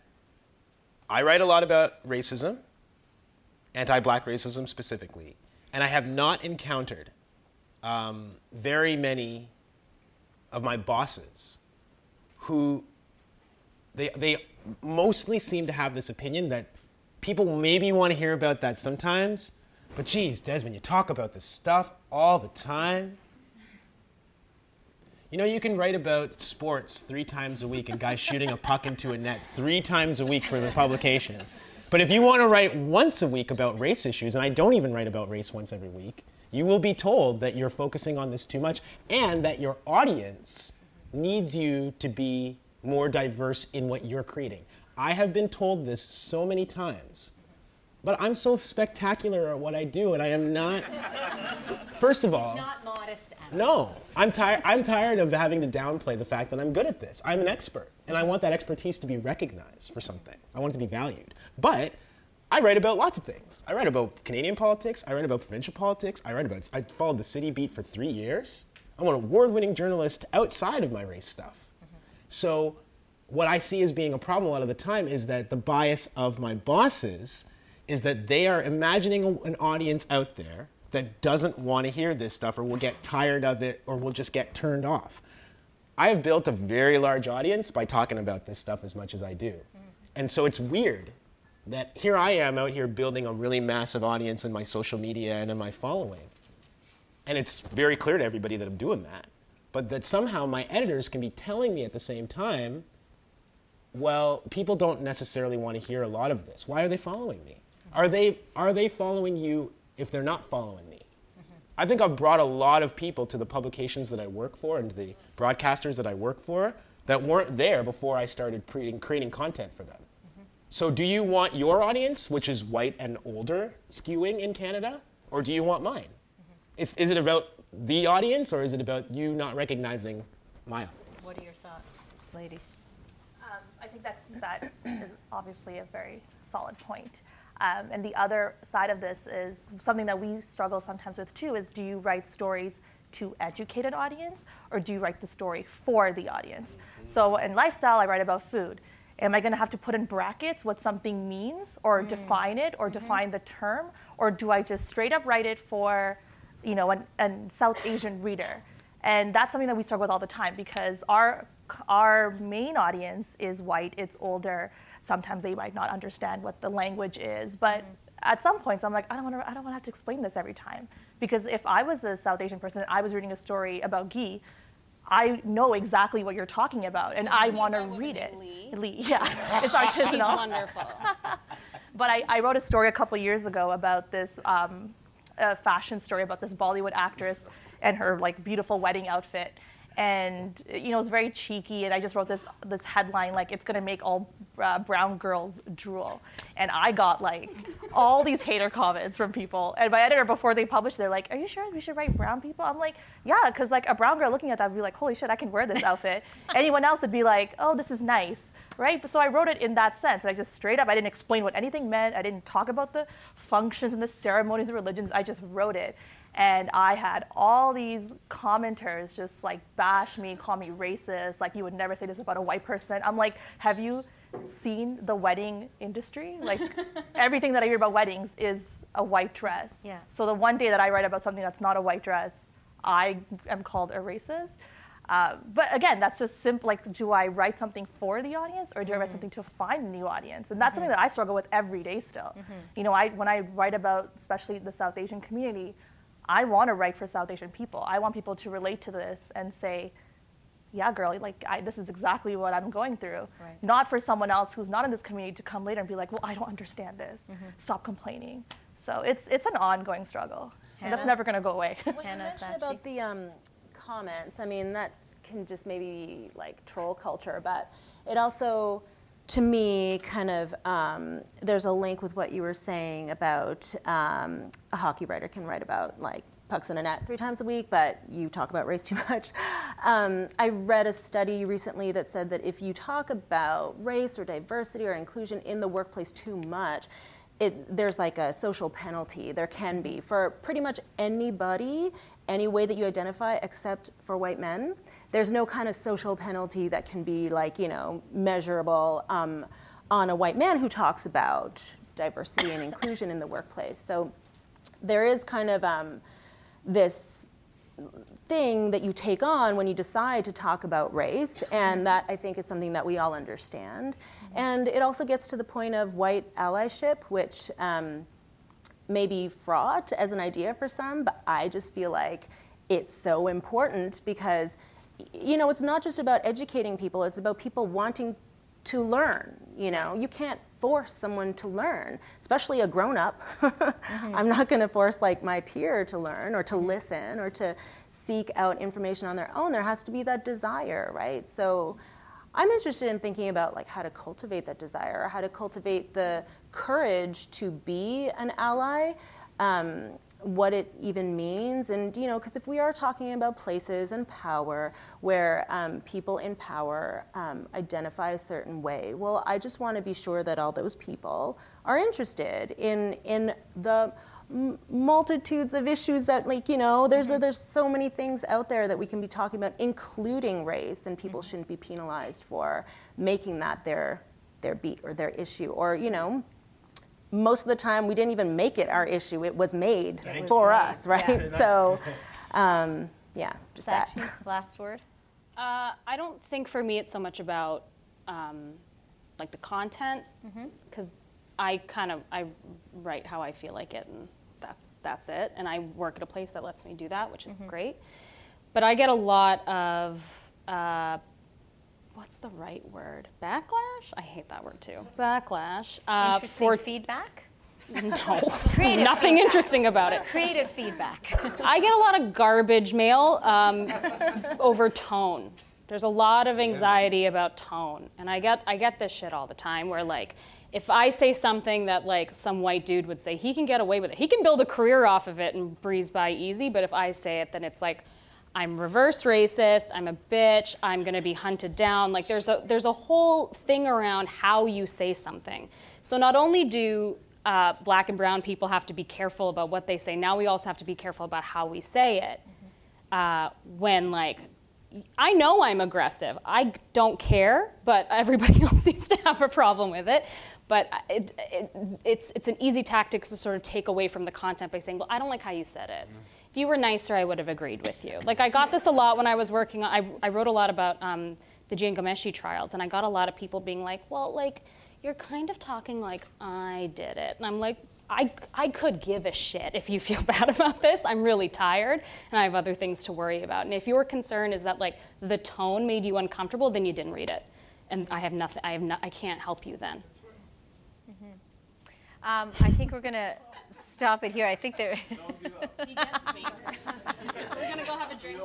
I write a lot about racism, anti-black racism specifically, and I have not encountered very many of my bosses who they mostly seem to have this opinion that people maybe want to hear about that sometimes, but geez, Desmond, you talk about this stuff all the time. You can write about sports 3 times a week and guys shooting a puck into a net 3 times a week for the publication. But if you want to write once a week about race issues, and I don't even write about race once every week, you will be told that you're focusing on this too much and that your audience needs you to be more diverse in what you're creating. I have been told this so many times, but I'm so spectacular at what I do, and I am not. First of all, Not modest. no, I'm tired of having to downplay the fact that I'm good at this. I'm an expert, and I want that expertise to be recognized for something. I want it to be valued. But I write about lots of things. I write about Canadian politics. I write about provincial politics. I followed the City Beat for 3 years. I'm an award-winning journalist outside of my race stuff. So what I see as being a problem a lot of the time is that the bias of my bosses is that they are imagining an audience out there that doesn't want to hear this stuff or will get tired of it or will just get turned off. I have built a very large audience by talking about this stuff as much as I do. And so it's weird that here I am out here building a really massive audience in my social media and in my following. And it's very clear to everybody that I'm doing that. But that somehow my editors can be telling me at the same time, well, people don't necessarily want to hear a lot of this. Why are they following me? Are they following you if they're not following me? I think I've brought a lot of people to the publications that I work for and to the broadcasters that I work for that weren't there before I started creating content for them. So do you want your audience, which is white and older, skewing in Canada, or do you want mine? Is it about the audience, or is it about you not recognizing my audience? What are your thoughts, ladies? I think that is obviously a very solid point. And the other side of this is something that we struggle sometimes with too, is do you write stories to educate an audience, or do you write the story for the audience? So in lifestyle, I write about food. Am I going to have to put in brackets what something means, or define it, or define the term, or do I just straight up write it for, a South Asian reader? And that's something that we struggle with all the time, because our main audience is white, it's older. Sometimes they might not understand what the language is, but at some points I'm like, I don't want to have to explain this every time, because if I was a South Asian person and I was reading a story about ghee, I know exactly what you're talking about, and I want to read it. Lee, yeah, it's artisanal. He's wonderful. But I wrote a story a couple years ago about this a fashion story about this Bollywood actress and her beautiful wedding outfit. And it was very cheeky, and I just wrote this headline like, it's gonna make all brown girls drool. And I got all these hater comments from people. And my editor, before they published, they're like, are you sure we should write brown people? I'm like, yeah, because a brown girl looking at that would be like, holy shit, I can wear this outfit. Anyone else would be like, oh, this is nice, right? So I wrote it in that sense. And I just straight up, I didn't explain what anything meant. I didn't talk about the functions and the ceremonies and religions. I just wrote it. And I had all these commenters just bash me, call me racist, you would never say this about a white person. I'm like, have you seen the wedding industry? Everything that I hear about weddings is a white dress. Yeah. So the one day that I write about something that's not a white dress, I am called a racist. But again, that's just simple. Do I write something for the audience, or do I write something to find a new audience? And that's something that I struggle with every day still. When I write about, especially the South Asian community, I want to write for South Asian people. I want people to relate to this and say, yeah, girl, this is exactly what I'm going through. Right. Not for someone else who's not in this community to come later and be like, well, I don't understand this. Stop complaining. So it's an ongoing struggle. And that's never going to go away. What you mentioned about the comments, that can just maybe troll culture, but it also, to me, kind of, there's a link with what you were saying about a hockey writer can write about pucks in a net 3 times a week, but you talk about race too much. I read a study recently that said that if you talk about race or diversity or inclusion in the workplace too much, there's a social penalty. There can be for pretty much anybody, any way that you identify, except for white men. There's no kind of social penalty that can be measurable on a white man who talks about diversity and inclusion in the workplace. So there is kind of this thing that you take on when you decide to talk about race, and that I think is something that we all understand. And it also gets to the point of white allyship, which may be fraught as an idea for some, but I just feel like it's so important because it's not just about educating people, it's about people wanting to learn. You can't force someone to learn, especially a grown-up. I'm not going to force my peer to learn or to listen or to seek out information on their own. There has to be that desire, right? So I'm interested in thinking about how to cultivate that desire, or how to cultivate the courage to be an ally, what it even means. And, because if we are talking about places and power where people in power identify a certain way, well, I just want to be sure that all those people are interested in the multitudes of issues that there's so many things out there that we can be talking about, including race, and people shouldn't be penalized for making that their beat or their issue, or most of the time we didn't even make it our issue. It was made for us, right? Yeah. So, just Sachi, that. Last word? I don't think for me it's so much about the content, because I write how I feel like it, and that's it. And I work at a place that lets me do that, which is great. But I get a lot of what's the right word? Backlash? I hate that word too. Backlash. Interesting feedback? No, Creative nothing interesting about it. Creative feedback. I get a lot of garbage mail over tone. There's a lot of anxiety about tone, and I get this shit all the time. Where like, if I say something that like some white dude would say, he can get away with it. He can build a career off of it and breeze by easy. But if I say it, then it's like, I'm reverse racist. I'm a bitch. I'm gonna be hunted down. Like there's a whole thing around how you say something. So not only do Black and brown people have to be careful about what they say, now we also have to be careful about how we say it. When like, I know I'm aggressive. I don't care, but everybody else seems to have a problem with it. But it's an easy tactic to sort of take away from the content by saying, well, I don't like how you said it. If you were nicer, I would have agreed with you. Like I got this a lot when I was working on, I wrote a lot about the Jian Ghomeshi trials, and I got a lot of people being like, well, like, you're kind of talking like I did it. And I'm like, I could give a shit if you feel bad about this. I'm really tired and I have other things to worry about. And if your concern is that like the tone made you uncomfortable, then you didn't read it. And I can't help you then. I think we're gonna stop it here. I think there. He gets me. We're gonna go have a drink.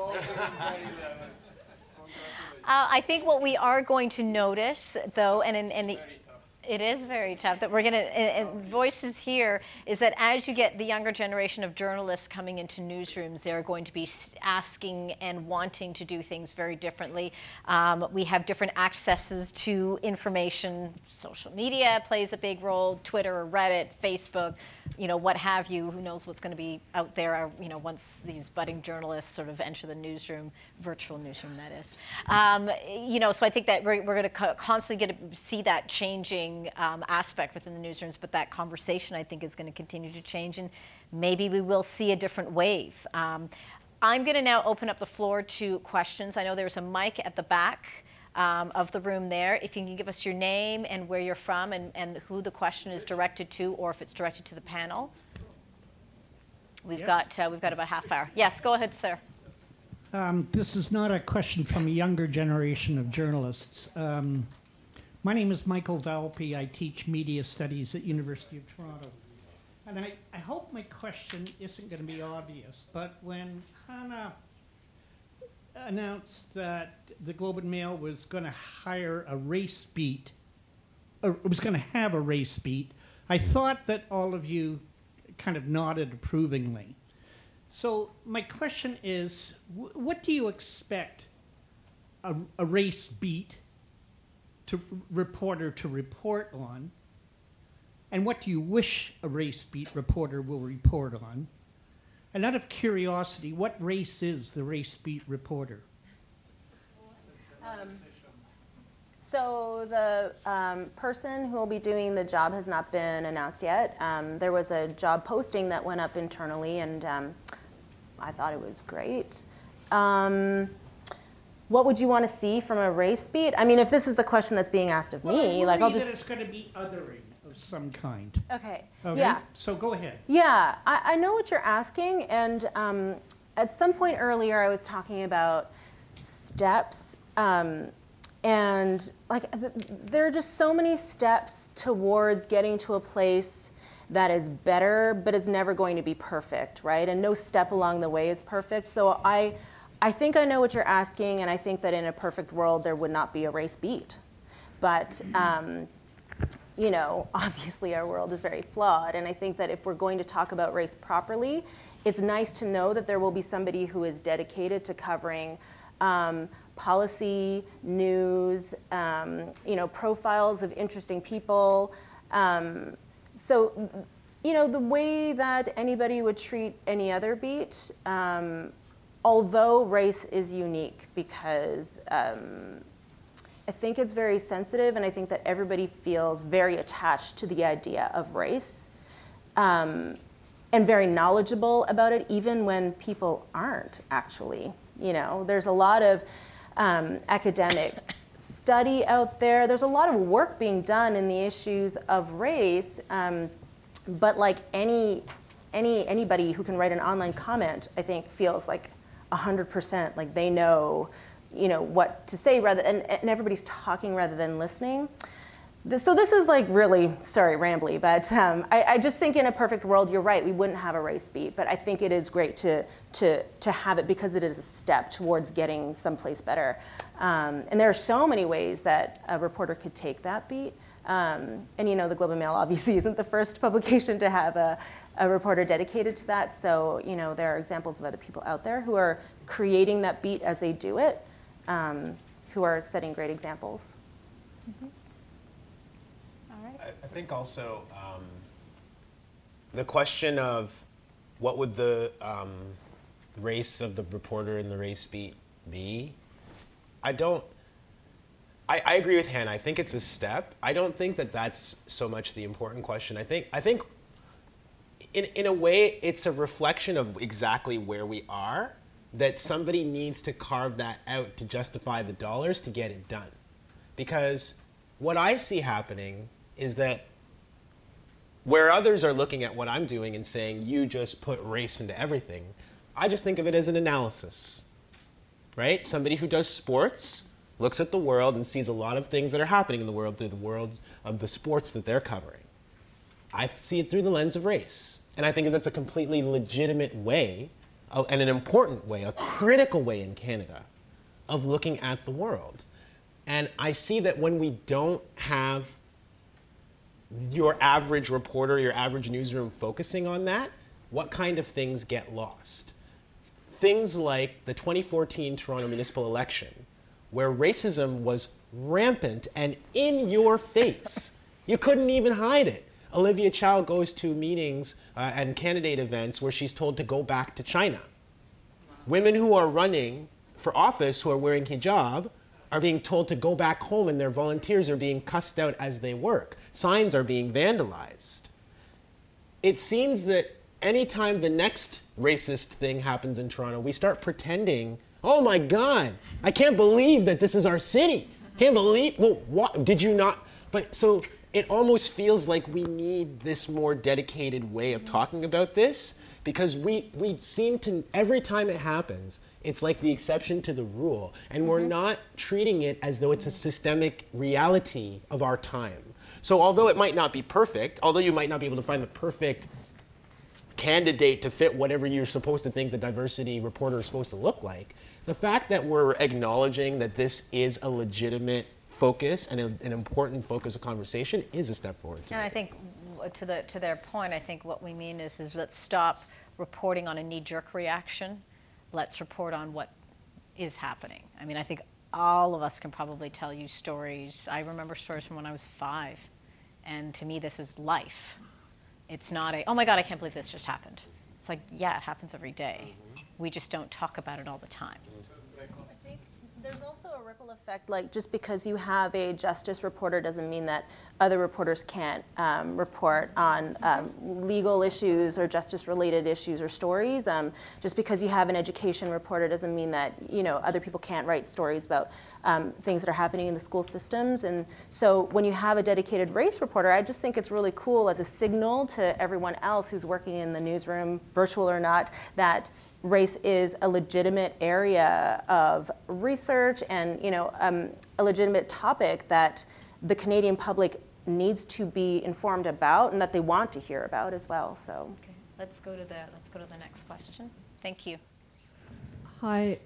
I think what we are going to notice, though, it is very tough, that we're going to, voices here, is that as you get the younger generation of journalists coming into newsrooms, they're going to be asking and wanting to do things very differently. We have different accesses to information. Social media plays a big role, Twitter, Reddit, Facebook, what have you. Who knows what's going to be out there, once these budding journalists sort of enter the newsroom, virtual newsroom, that is. So I think that we're going to constantly get to see that changing aspect within the newsrooms, but that conversation I think is going to continue to change, and maybe we will see a different wave. I'm going to now open up the floor to questions. I know there's a mic at the back of the room there. If you can give us your name and where you're from and who the question is directed to, or if it's directed to the panel. We've got about half hour. Yes, go ahead, sir. This is not a question from a younger generation of journalists. My name is Michael Valpy. I teach media studies at University of Toronto. And I hope my question isn't going to be obvious, but when Hannah announced that the Globe and Mail was going to hire a race beat, or was going to have a race beat, I thought that all of you kind of nodded approvingly. So my question is, what do you expect a race beat reporter to report on, and what do you wish a race beat reporter will report on? And out of curiosity, what race is the race beat reporter? So the person who will be doing the job has not been announced yet. There was a job posting that went up internally, and I thought it was great. What would you want to see from a race beat? I mean, if this is the question that's being asked of me, I'll just... that it's going to be othering of some kind. Okay. Yeah. So go ahead. Yeah, I know what you're asking, and at some point earlier I was talking about steps, and like there are just so many steps towards getting to a place that is better, but is never going to be perfect, right? And no step along the way is perfect. So I think I know what you're asking, and I think that in a perfect world there would not be a race beat. But, obviously our world is very flawed, and I think that if we're going to talk about race properly, it's nice to know that there will be somebody who is dedicated to covering policy, news, profiles of interesting people. So, the way that anybody would treat any other beat, although race is unique, because I think it's very sensitive, and I think that everybody feels very attached to the idea of race, and very knowledgeable about it, even when people aren't actually. There's a lot of academic study out there. There's a lot of work being done in the issues of race, but like anybody who can write an online comment, I think feels like 100% like they know what to say, and everybody's talking rather than listening. So this is like really, sorry, rambly, but I just think in a perfect world, you're right, we wouldn't have a race beat, but I think it is great to have it because it is a step towards getting someplace better. And there are so many ways that a reporter could take that beat. And the Globe and Mail obviously isn't the first publication to have a reporter dedicated to that. So, there are examples of other people out there who are creating that beat as they do it, who are setting great examples. Mm-hmm. I think also the question of what would the race of the reporter in the race beat be, I agree with Hannah. I think it's a step. I don't think that that's so much the important question. I think in a way it's a reflection of exactly where we are, that somebody needs to carve that out to justify the dollars to get it done. Because what I see happening is that where others are looking at what I'm doing and saying, you just put race into everything, I just think of it as an analysis, right? Somebody who does sports looks at the world and sees a lot of things that are happening in the world through the worlds of the sports that they're covering. I see it through the lens of race. And I think that's a completely legitimate way, and an important way, a critical way in Canada, of looking at the world. And I see that when we don't have your average reporter, your average newsroom focusing on that, what kind of things get lost? Things like the 2014 Toronto municipal election, where racism was rampant and in your face. You couldn't even hide it. Olivia Chow goes to meetings and candidate events where she's told to go back to China. Women who are running for office who are wearing hijab are being told to go back home, and their volunteers are being cussed out as they work. Signs are being vandalized. It seems that anytime the next racist thing happens in Toronto, we start pretending, oh my God, I can't believe that this is our city. Can't believe, well, what, did you not? But so it almost feels like we need this more dedicated way of talking about this, because we seem to, every time it happens, it's like the exception to the rule, and we're not treating it as though it's a systemic reality of our time. So although it might not be perfect, although you might not be able to find the perfect candidate to fit whatever you're supposed to think the diversity reporter is supposed to look like, the fact that we're acknowledging that this is a legitimate focus and an important focus of conversation is a step forward. And I think to their point, I think what we mean is let's stop reporting on a knee-jerk reaction. Let's report on what is happening. I mean, I think all of us can probably tell you stories. I remember stories from when I was 5, and to me this is life. It's not oh my God, I can't believe this just happened. It's like, yeah, it happens every day. We just don't talk about it all the time. I think there's also a ripple effect, like just because you have a justice reporter doesn't mean that other reporters can't report on legal issues or justice-related issues or stories. Just because you have an education reporter doesn't mean that other people can't write stories about things that are happening in the school systems. And so when you have a dedicated race reporter, I just think it's really cool as a signal to everyone else who's working in the newsroom, virtual or not, that race is a legitimate area of research and a legitimate topic that the Canadian public needs to be informed about and that they want to hear about as well. So okay, let's go to the next question. Thank you. Hi,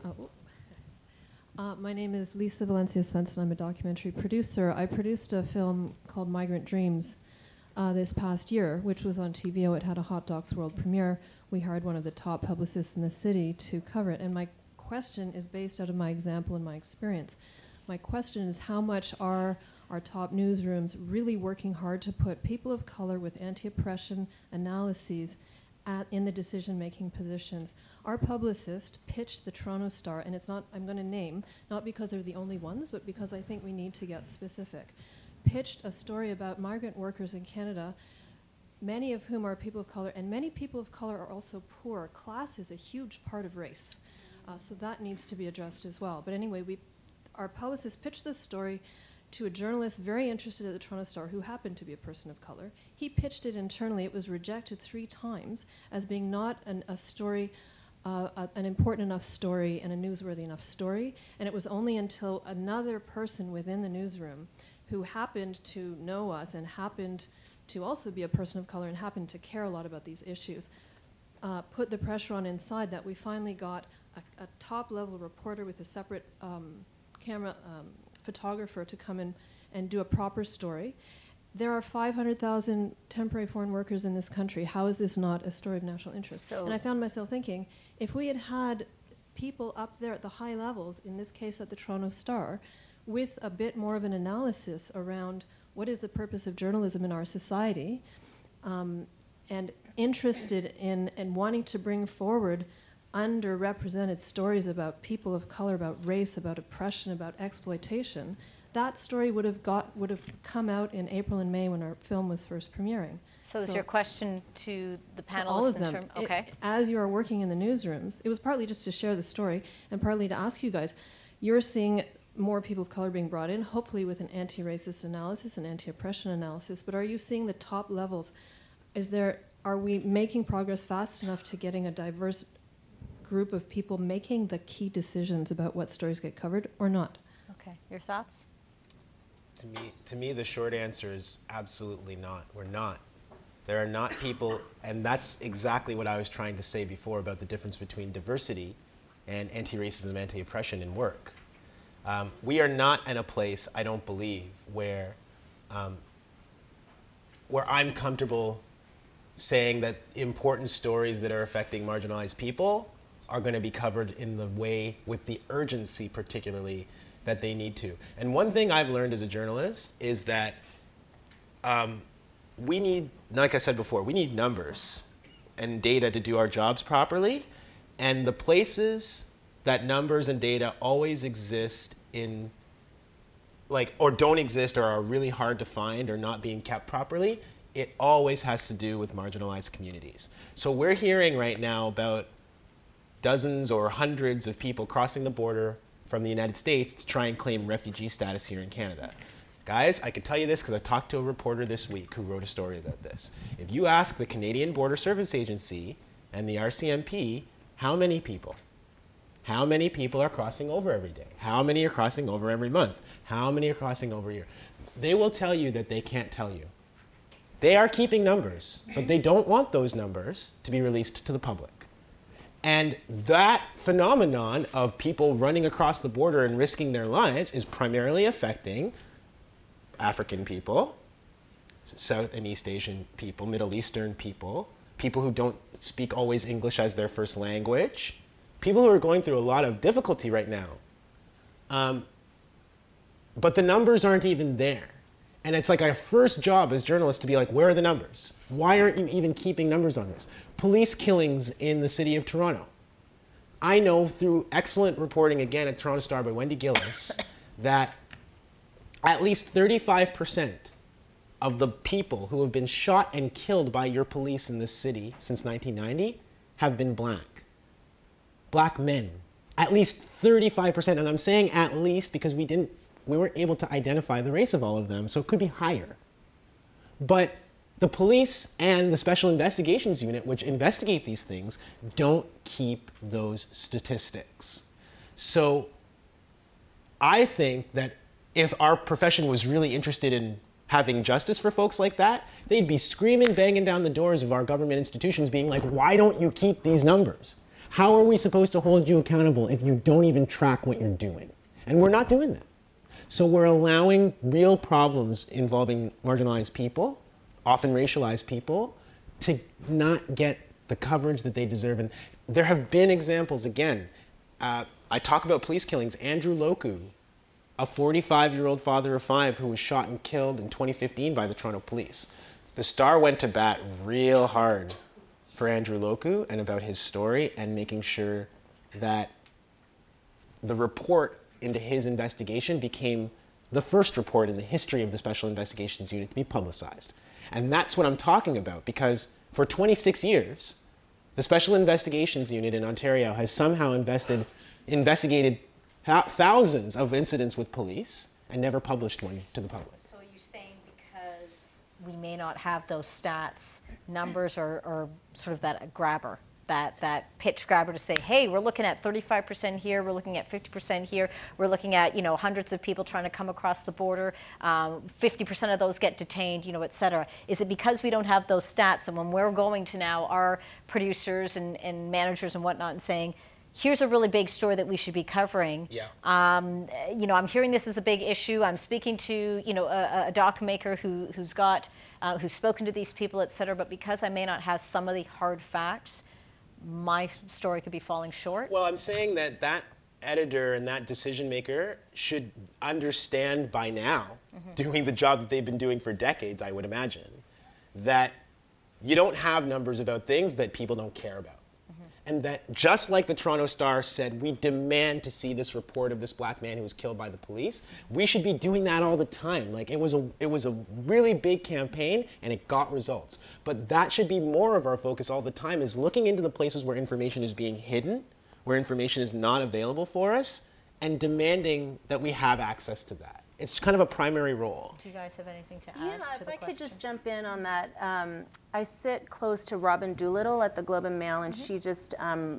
my name is Lisa Valencia Svensson. I'm a documentary producer. I produced a film called Migrant Dreams this past year, which was on TVO. It had a Hot Docs World premiere. We hired one of the top publicists in the city to cover it. And my question is based out of my example and my experience. My question is, how much are our top newsrooms really working hard to put people of color with anti-oppression analyses in the decision-making positions? Our publicist pitched the Toronto Star, and it's not, I'm going to name, not because they're the only ones, but because I think we need to get specific, pitched a story about migrant workers in Canada, many of whom are people of color, and many people of color are also poor. Class is a huge part of race, so that needs to be addressed as well. But anyway, our publicist pitched this story to a journalist very interested at the Toronto Star who happened to be a person of color. He pitched it internally. It was rejected 3 times as being not a story, an important enough story and a newsworthy enough story. And it was only until another person within the newsroom who happened to know us and happened to also be a person of color and happened to care a lot about these issues, put the pressure on inside that we finally got a top-level reporter with a separate camera photographer to come in and do a proper story. There are 500,000 temporary foreign workers in this country. How is this not a story of national interest? And I found myself thinking, if we had had people up there at the high levels, in this case at the Toronto Star, with a bit more of an analysis around what is the purpose of journalism in our society, and interested in and wanting to bring forward underrepresented stories about people of color, about race, about oppression, about exploitation, that story would have come out in April and May when our film was first premiering. So is your question to the panelists? To all of them. As you are working in the newsrooms, it was partly just to share the story and partly to ask you guys, you're seeing more people of color being brought in, hopefully with an anti-racist analysis and anti-oppression analysis, but are you seeing the top levels? Are we making progress fast enough to getting a diverse group of people making the key decisions about what stories get covered or not? Okay, your thoughts? To me, the short answer is absolutely not. We're not. There are not people, and that's exactly what I was trying to say before about the difference between diversity and anti-racism, anti-oppression in work. We are not in a place, I don't believe, where I'm comfortable saying that important stories that are affecting marginalized people are going to be covered in the way, with the urgency particularly, that they need to. And one thing I've learned as a journalist is that we need, like I said before, we need numbers and data to do our jobs properly. And the places that numbers and data always exist in, or don't exist or are really hard to find or not being kept properly, it always has to do with marginalized communities. So we're hearing right now about dozens or hundreds of people crossing the border from the United States to try and claim refugee status here in Canada. Guys, I can tell you this because I talked to a reporter this week who wrote a story about this. If you ask the Canadian Border Service Agency and the RCMP, how many people are crossing over every day? How many are crossing over every month? How many are crossing over a year? They will tell you that they can't tell you. They are keeping numbers, but they don't want those numbers to be released to the public. And that phenomenon of people running across the border and risking their lives is primarily affecting African people, South and East Asian people, Middle Eastern people, people who don't speak always English as their first language, people who are going through a lot of difficulty right now. But the numbers aren't even there. And it's like our first job as journalists to be like, where are the numbers? Why aren't you even keeping numbers on this? Police killings in the city of Toronto. I know through excellent reporting, again, at Toronto Star by Wendy Gillis, that at least 35% of the people who have been shot and killed by your police in this city since 1990 have been black. Black men. At least 35%. And I'm saying at least because we weren't able to identify the race of all of them, so it could be higher. But the police and the Special Investigations Unit, which investigate these things, don't keep those statistics. So I think that if our profession was really interested in having justice for folks like that, they'd be screaming, banging down the doors of our government institutions being like, why don't you keep these numbers? How are we supposed to hold you accountable if you don't even track what you're doing? And we're not doing that. So we're allowing real problems involving marginalized people, often racialized people, to not get the coverage that they deserve. And there have been examples, again, I talk about police killings. Andrew Loku, a 45-year-old father of 5 who was shot and killed in 2015 by the Toronto Police. The Star went to bat real hard for Andrew Loku and about his story and making sure that the report into his investigation became the first report in the history of the Special Investigations Unit to be publicized. And that's what I'm talking about, because for 26 years, the Special Investigations Unit in Ontario has somehow investigated thousands of incidents with police and never published one to the public. So are you saying because we may not have those stats, numbers are sort of that grabber? that pitch grabber to say, hey, we're looking at 35% here, we're looking at 50% here, we're looking at, you know, hundreds of people trying to come across the border, 50% of those get detained, you know, et cetera? Is it because we don't have those stats that when we're going to now our producers and managers and whatnot and saying, here's a really big story that we should be covering. Yeah. You know, I'm hearing this is a big issue. I'm speaking to, you know, a doc maker who's spoken to these people, et cetera, but because I may not have some of the hard facts, my story could be falling short. Well, I'm saying that editor and that decision maker should understand by now, doing the job that they've been doing for decades, I would imagine, that you don't have numbers about things that people don't care about. And that just like the Toronto Star said, we demand to see this report of this black man who was killed by the police, we should be doing that all the time. Like it was a really big campaign and it got results. But that should be more of our focus all the time, is looking into the places where information is being hidden, where information is not available for us, and demanding that we have access to that. It's kind of a primary role. Do you guys have anything to add Yeah, to the if I question? could just jump in on that. I sit close to Robin Doolittle at the Globe and Mail, and she just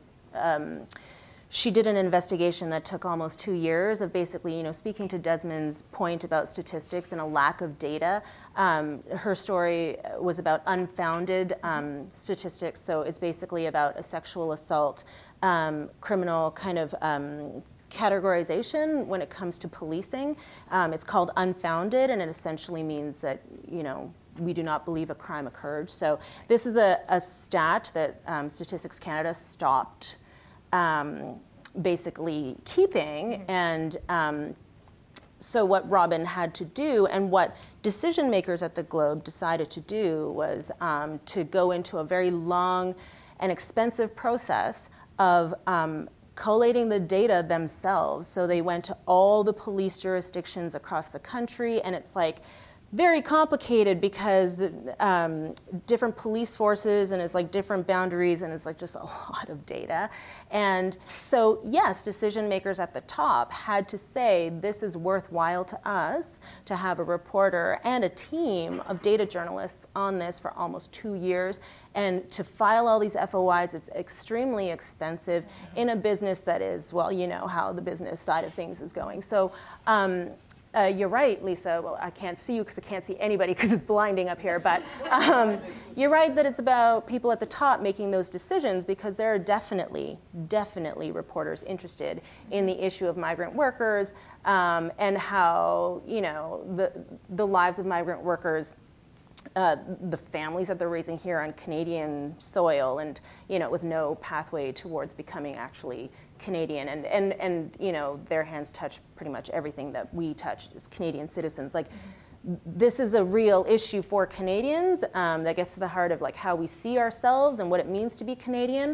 she did an investigation that took almost 2 years of basically, you know, speaking to Desmond's point about statistics and a lack of data. Her story was about unfounded statistics, so it's basically about a sexual assault, criminal kind of categorization when it comes to policing. It's called unfounded, and it essentially means that, you know, we do not believe a crime occurred. So this is a stat that Statistics Canada stopped basically keeping. And so what Robin had to do, and what decision makers at the Globe decided to do, was to go into a very long and expensive process of collating the data themselves. So they went to all the police jurisdictions across the country, and it's like very complicated because different police forces, and it's like different boundaries, and it's like just a lot of data. And so yes, decision makers at the top had to say, this is worthwhile to us to have a reporter and a team of data journalists on this for almost 2 years. And to file all these FOIs, it's extremely expensive in a business that is, well, you know how the business side of things is going. So you're right, Lisa. Well, I can't see you because I can't see anybody because it's blinding up here. But you're right that it's about people at the top making those decisions, because there are definitely reporters interested in the issue of migrant workers and how, you know, the lives of migrant workers, the families that they're raising here on Canadian soil, and, you know, with no pathway towards becoming actually Canadian, and you know, their hands touch pretty much everything that we touch as Canadian citizens. Like, this is a real issue for Canadians that gets to the heart of like how we see ourselves and what it means to be Canadian.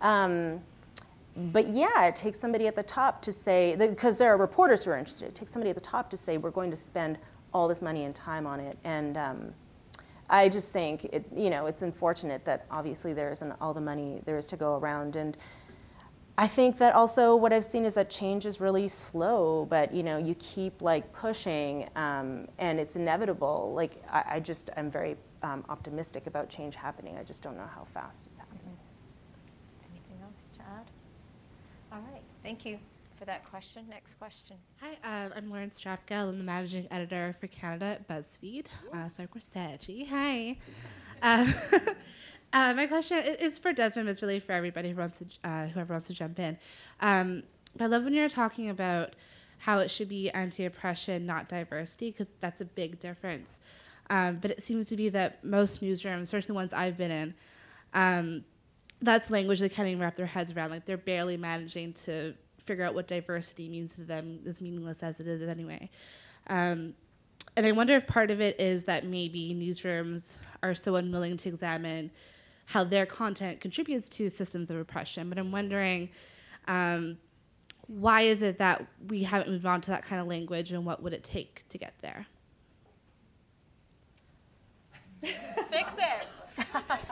But yeah, it takes somebody at the top to say, because there are reporters who are interested, it takes somebody at the top to say, we're going to spend all this money and time on it. And I just think it, you know, it's unfortunate that obviously there isn't all the money there is to go around. And I think that also what I've seen is that change is really slow, but, you know, you keep like pushing, and it's inevitable. Like, I'm very optimistic about change happening. I just don't know how fast it's happening. Anything else to add? All right, thank you for that question. Next question. Hi, I'm Lauren Strapgell. I'm the managing editor for Canada at BuzzFeed. So we're Sachi. Hi. My question is for Desmond, but it's really for everybody whoever wants to jump in. But I love when you're talking about how it should be anti-oppression, not diversity, because that's a big difference. But it seems to be that most newsrooms, especially the ones I've been in, that's language they can't even wrap their heads around. Like, they're barely managing to figure out what diversity means to them, as meaningless as it is anyway. And I wonder if part of it is that maybe newsrooms are so unwilling to examine how their content contributes to systems of oppression. But I'm wondering, why is it that we haven't moved on to that kind of language, and what would it take to get there? Fix it.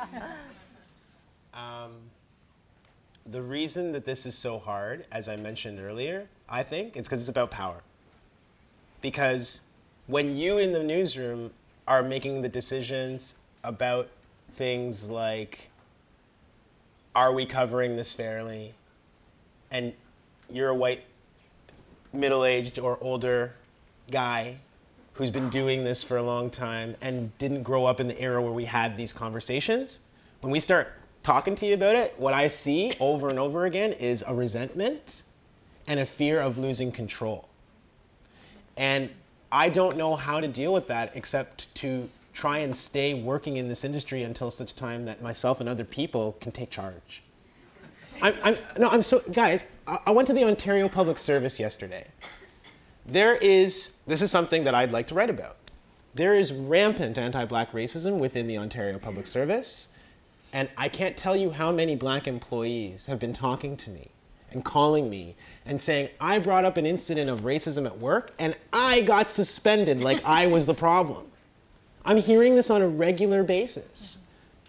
The reason that this is so hard, as I mentioned earlier, I think, is because it's about power. Because when you in the newsroom are making the decisions about things like are we covering this fairly? And you're a white, middle-aged or older guy who's been doing this for a long time and didn't grow up in the era where we had these conversations. When we start talking to you about it, what I see over and over again is a resentment and a fear of losing control. And I don't know how to deal with that except to try and stay working in this industry until such time that myself and other people can take charge. Guys, I went to the Ontario Public Service yesterday. This is something that I'd like to write about. There is rampant anti-black racism within the Ontario Public Service, and I can't tell you how many black employees have been talking to me and calling me and saying, I brought up an incident of racism at work and I got suspended like I was the problem. I'm hearing this on a regular basis.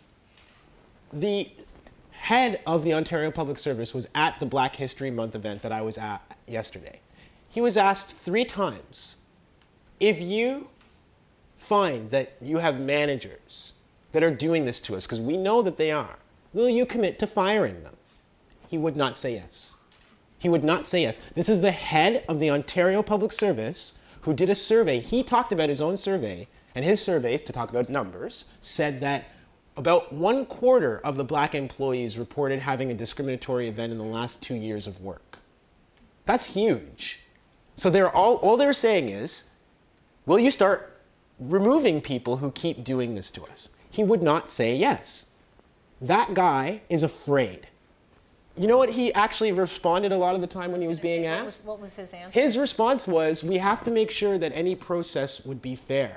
The head of the Ontario Public Service was at the Black History Month event that I was at yesterday. He was asked 3 times, if you find that you have managers that are doing this to us, because we know that they are, will you commit to firing them? He would not say yes. He would not say yes. This is the head of the Ontario Public Service who did a survey. He talked about his own survey, and his surveys, to talk about numbers, said that about 1/4 of the black employees reported having a discriminatory event in the last 2 years of work. That's huge. So all they're saying is, will you start removing people who keep doing this to us? He would not say yes. That guy is afraid. You know what he actually responded a lot of the time when he was being asked? What was his answer? His response was, we have to make sure that any process would be fair.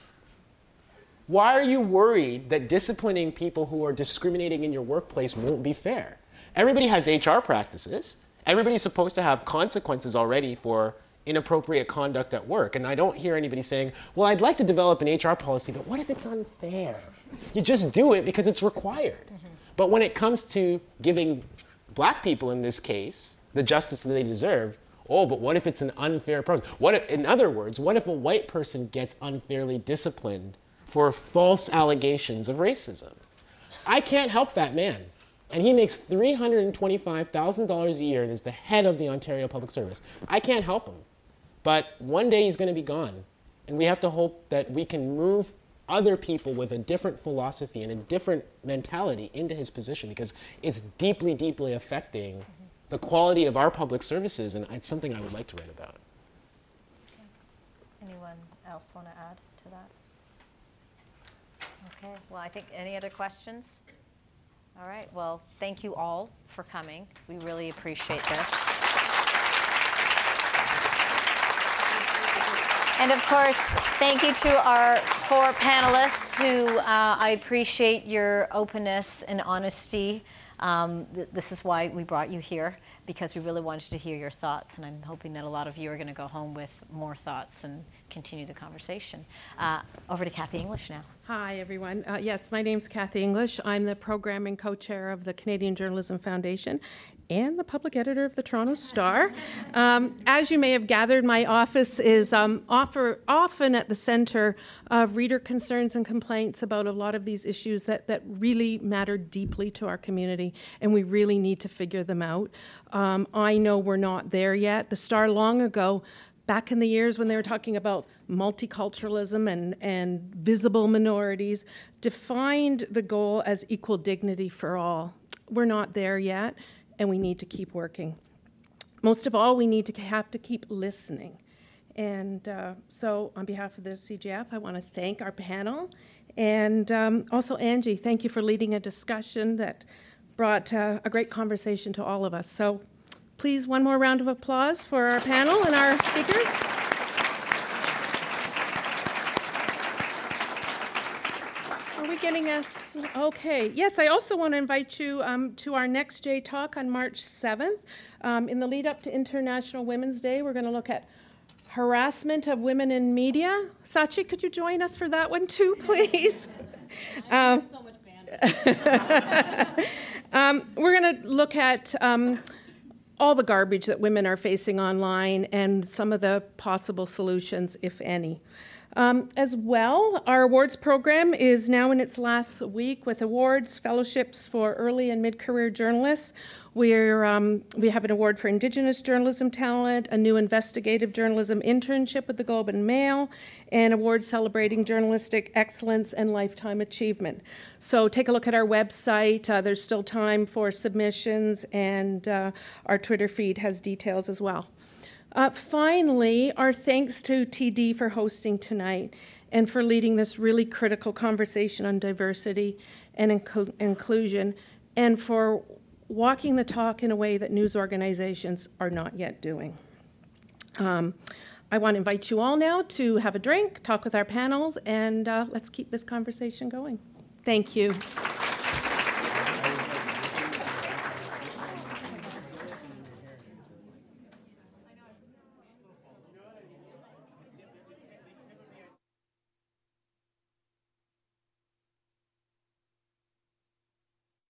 Why are you worried that disciplining people who are discriminating in your workplace won't be fair? Everybody has HR practices. Everybody's supposed to have consequences already for inappropriate conduct at work. And I don't hear anybody saying, well, I'd like to develop an HR policy, but what if it's unfair? You just do it because it's required. Mm-hmm. But when it comes to giving black people, in this case, the justice that they deserve, oh, but what if it's an unfair process? In other words, what if a white person gets unfairly disciplined for false allegations of racism? I can't help that man. And he makes $325,000 a year and is the head of the Ontario Public Service. I can't help him. But one day he's going to be gone. And we have to hope that we can move other people with a different philosophy and a different mentality into his position, because it's deeply, deeply affecting the quality of our public services, and it's something I would like to write about. Anyone else want to add to that? Okay, well, I think any other questions? All right, well, thank you all for coming. We really appreciate this. And of course, thank you to our 4 panelists who I appreciate your openness and honesty. This is why we brought you here, because we really wanted to hear your thoughts, and I'm hoping that a lot of you are going to go home with more thoughts and continue the conversation. Over to Kathy English now. Hi, everyone. Yes, my name's Kathy English. I'm the program and co-chair of the Canadian Journalism Foundation and the public editor of the Toronto Star. As you may have gathered, my office is often at the center of reader concerns and complaints about a lot of these issues that really matter deeply to our community, and we really need to figure them out. I know we're not there yet. The Star long ago, back in the years when they were talking about multiculturalism and visible minorities, defined the goal as equal dignity for all. We're not there yet, and we need to keep working. Most of all, we have to keep listening. And so on behalf of the CJF, I want to thank our panel. And also, Angie, thank you for leading a discussion that brought a great conversation to all of us. So please, one more round of applause for our panel and our speakers. Are we getting us? Okay. Yes, I also want to invite you to our next J Talk on March 7th. In the lead up to International Women's Day, we're going to look at harassment of women in media. Sachi, could you join us for that one too, please? I have so much bandwidth. We're going to look at all the garbage that women are facing online and some of the possible solutions, if any. As well, our awards program is now in its last week with awards, fellowships for early and mid-career journalists. We have an award for Indigenous journalism talent, a new investigative journalism internship with the Globe and Mail, and awards celebrating journalistic excellence and lifetime achievement. So take a look at our website. There's still time for submissions, and our Twitter feed has details as well. Finally, our thanks to TD for hosting tonight and for leading this really critical conversation on diversity and inclusion, and for walking the talk in a way that news organizations are not yet doing. I want to invite you all now to have a drink, talk with our panels, and let's keep this conversation going. Thank you.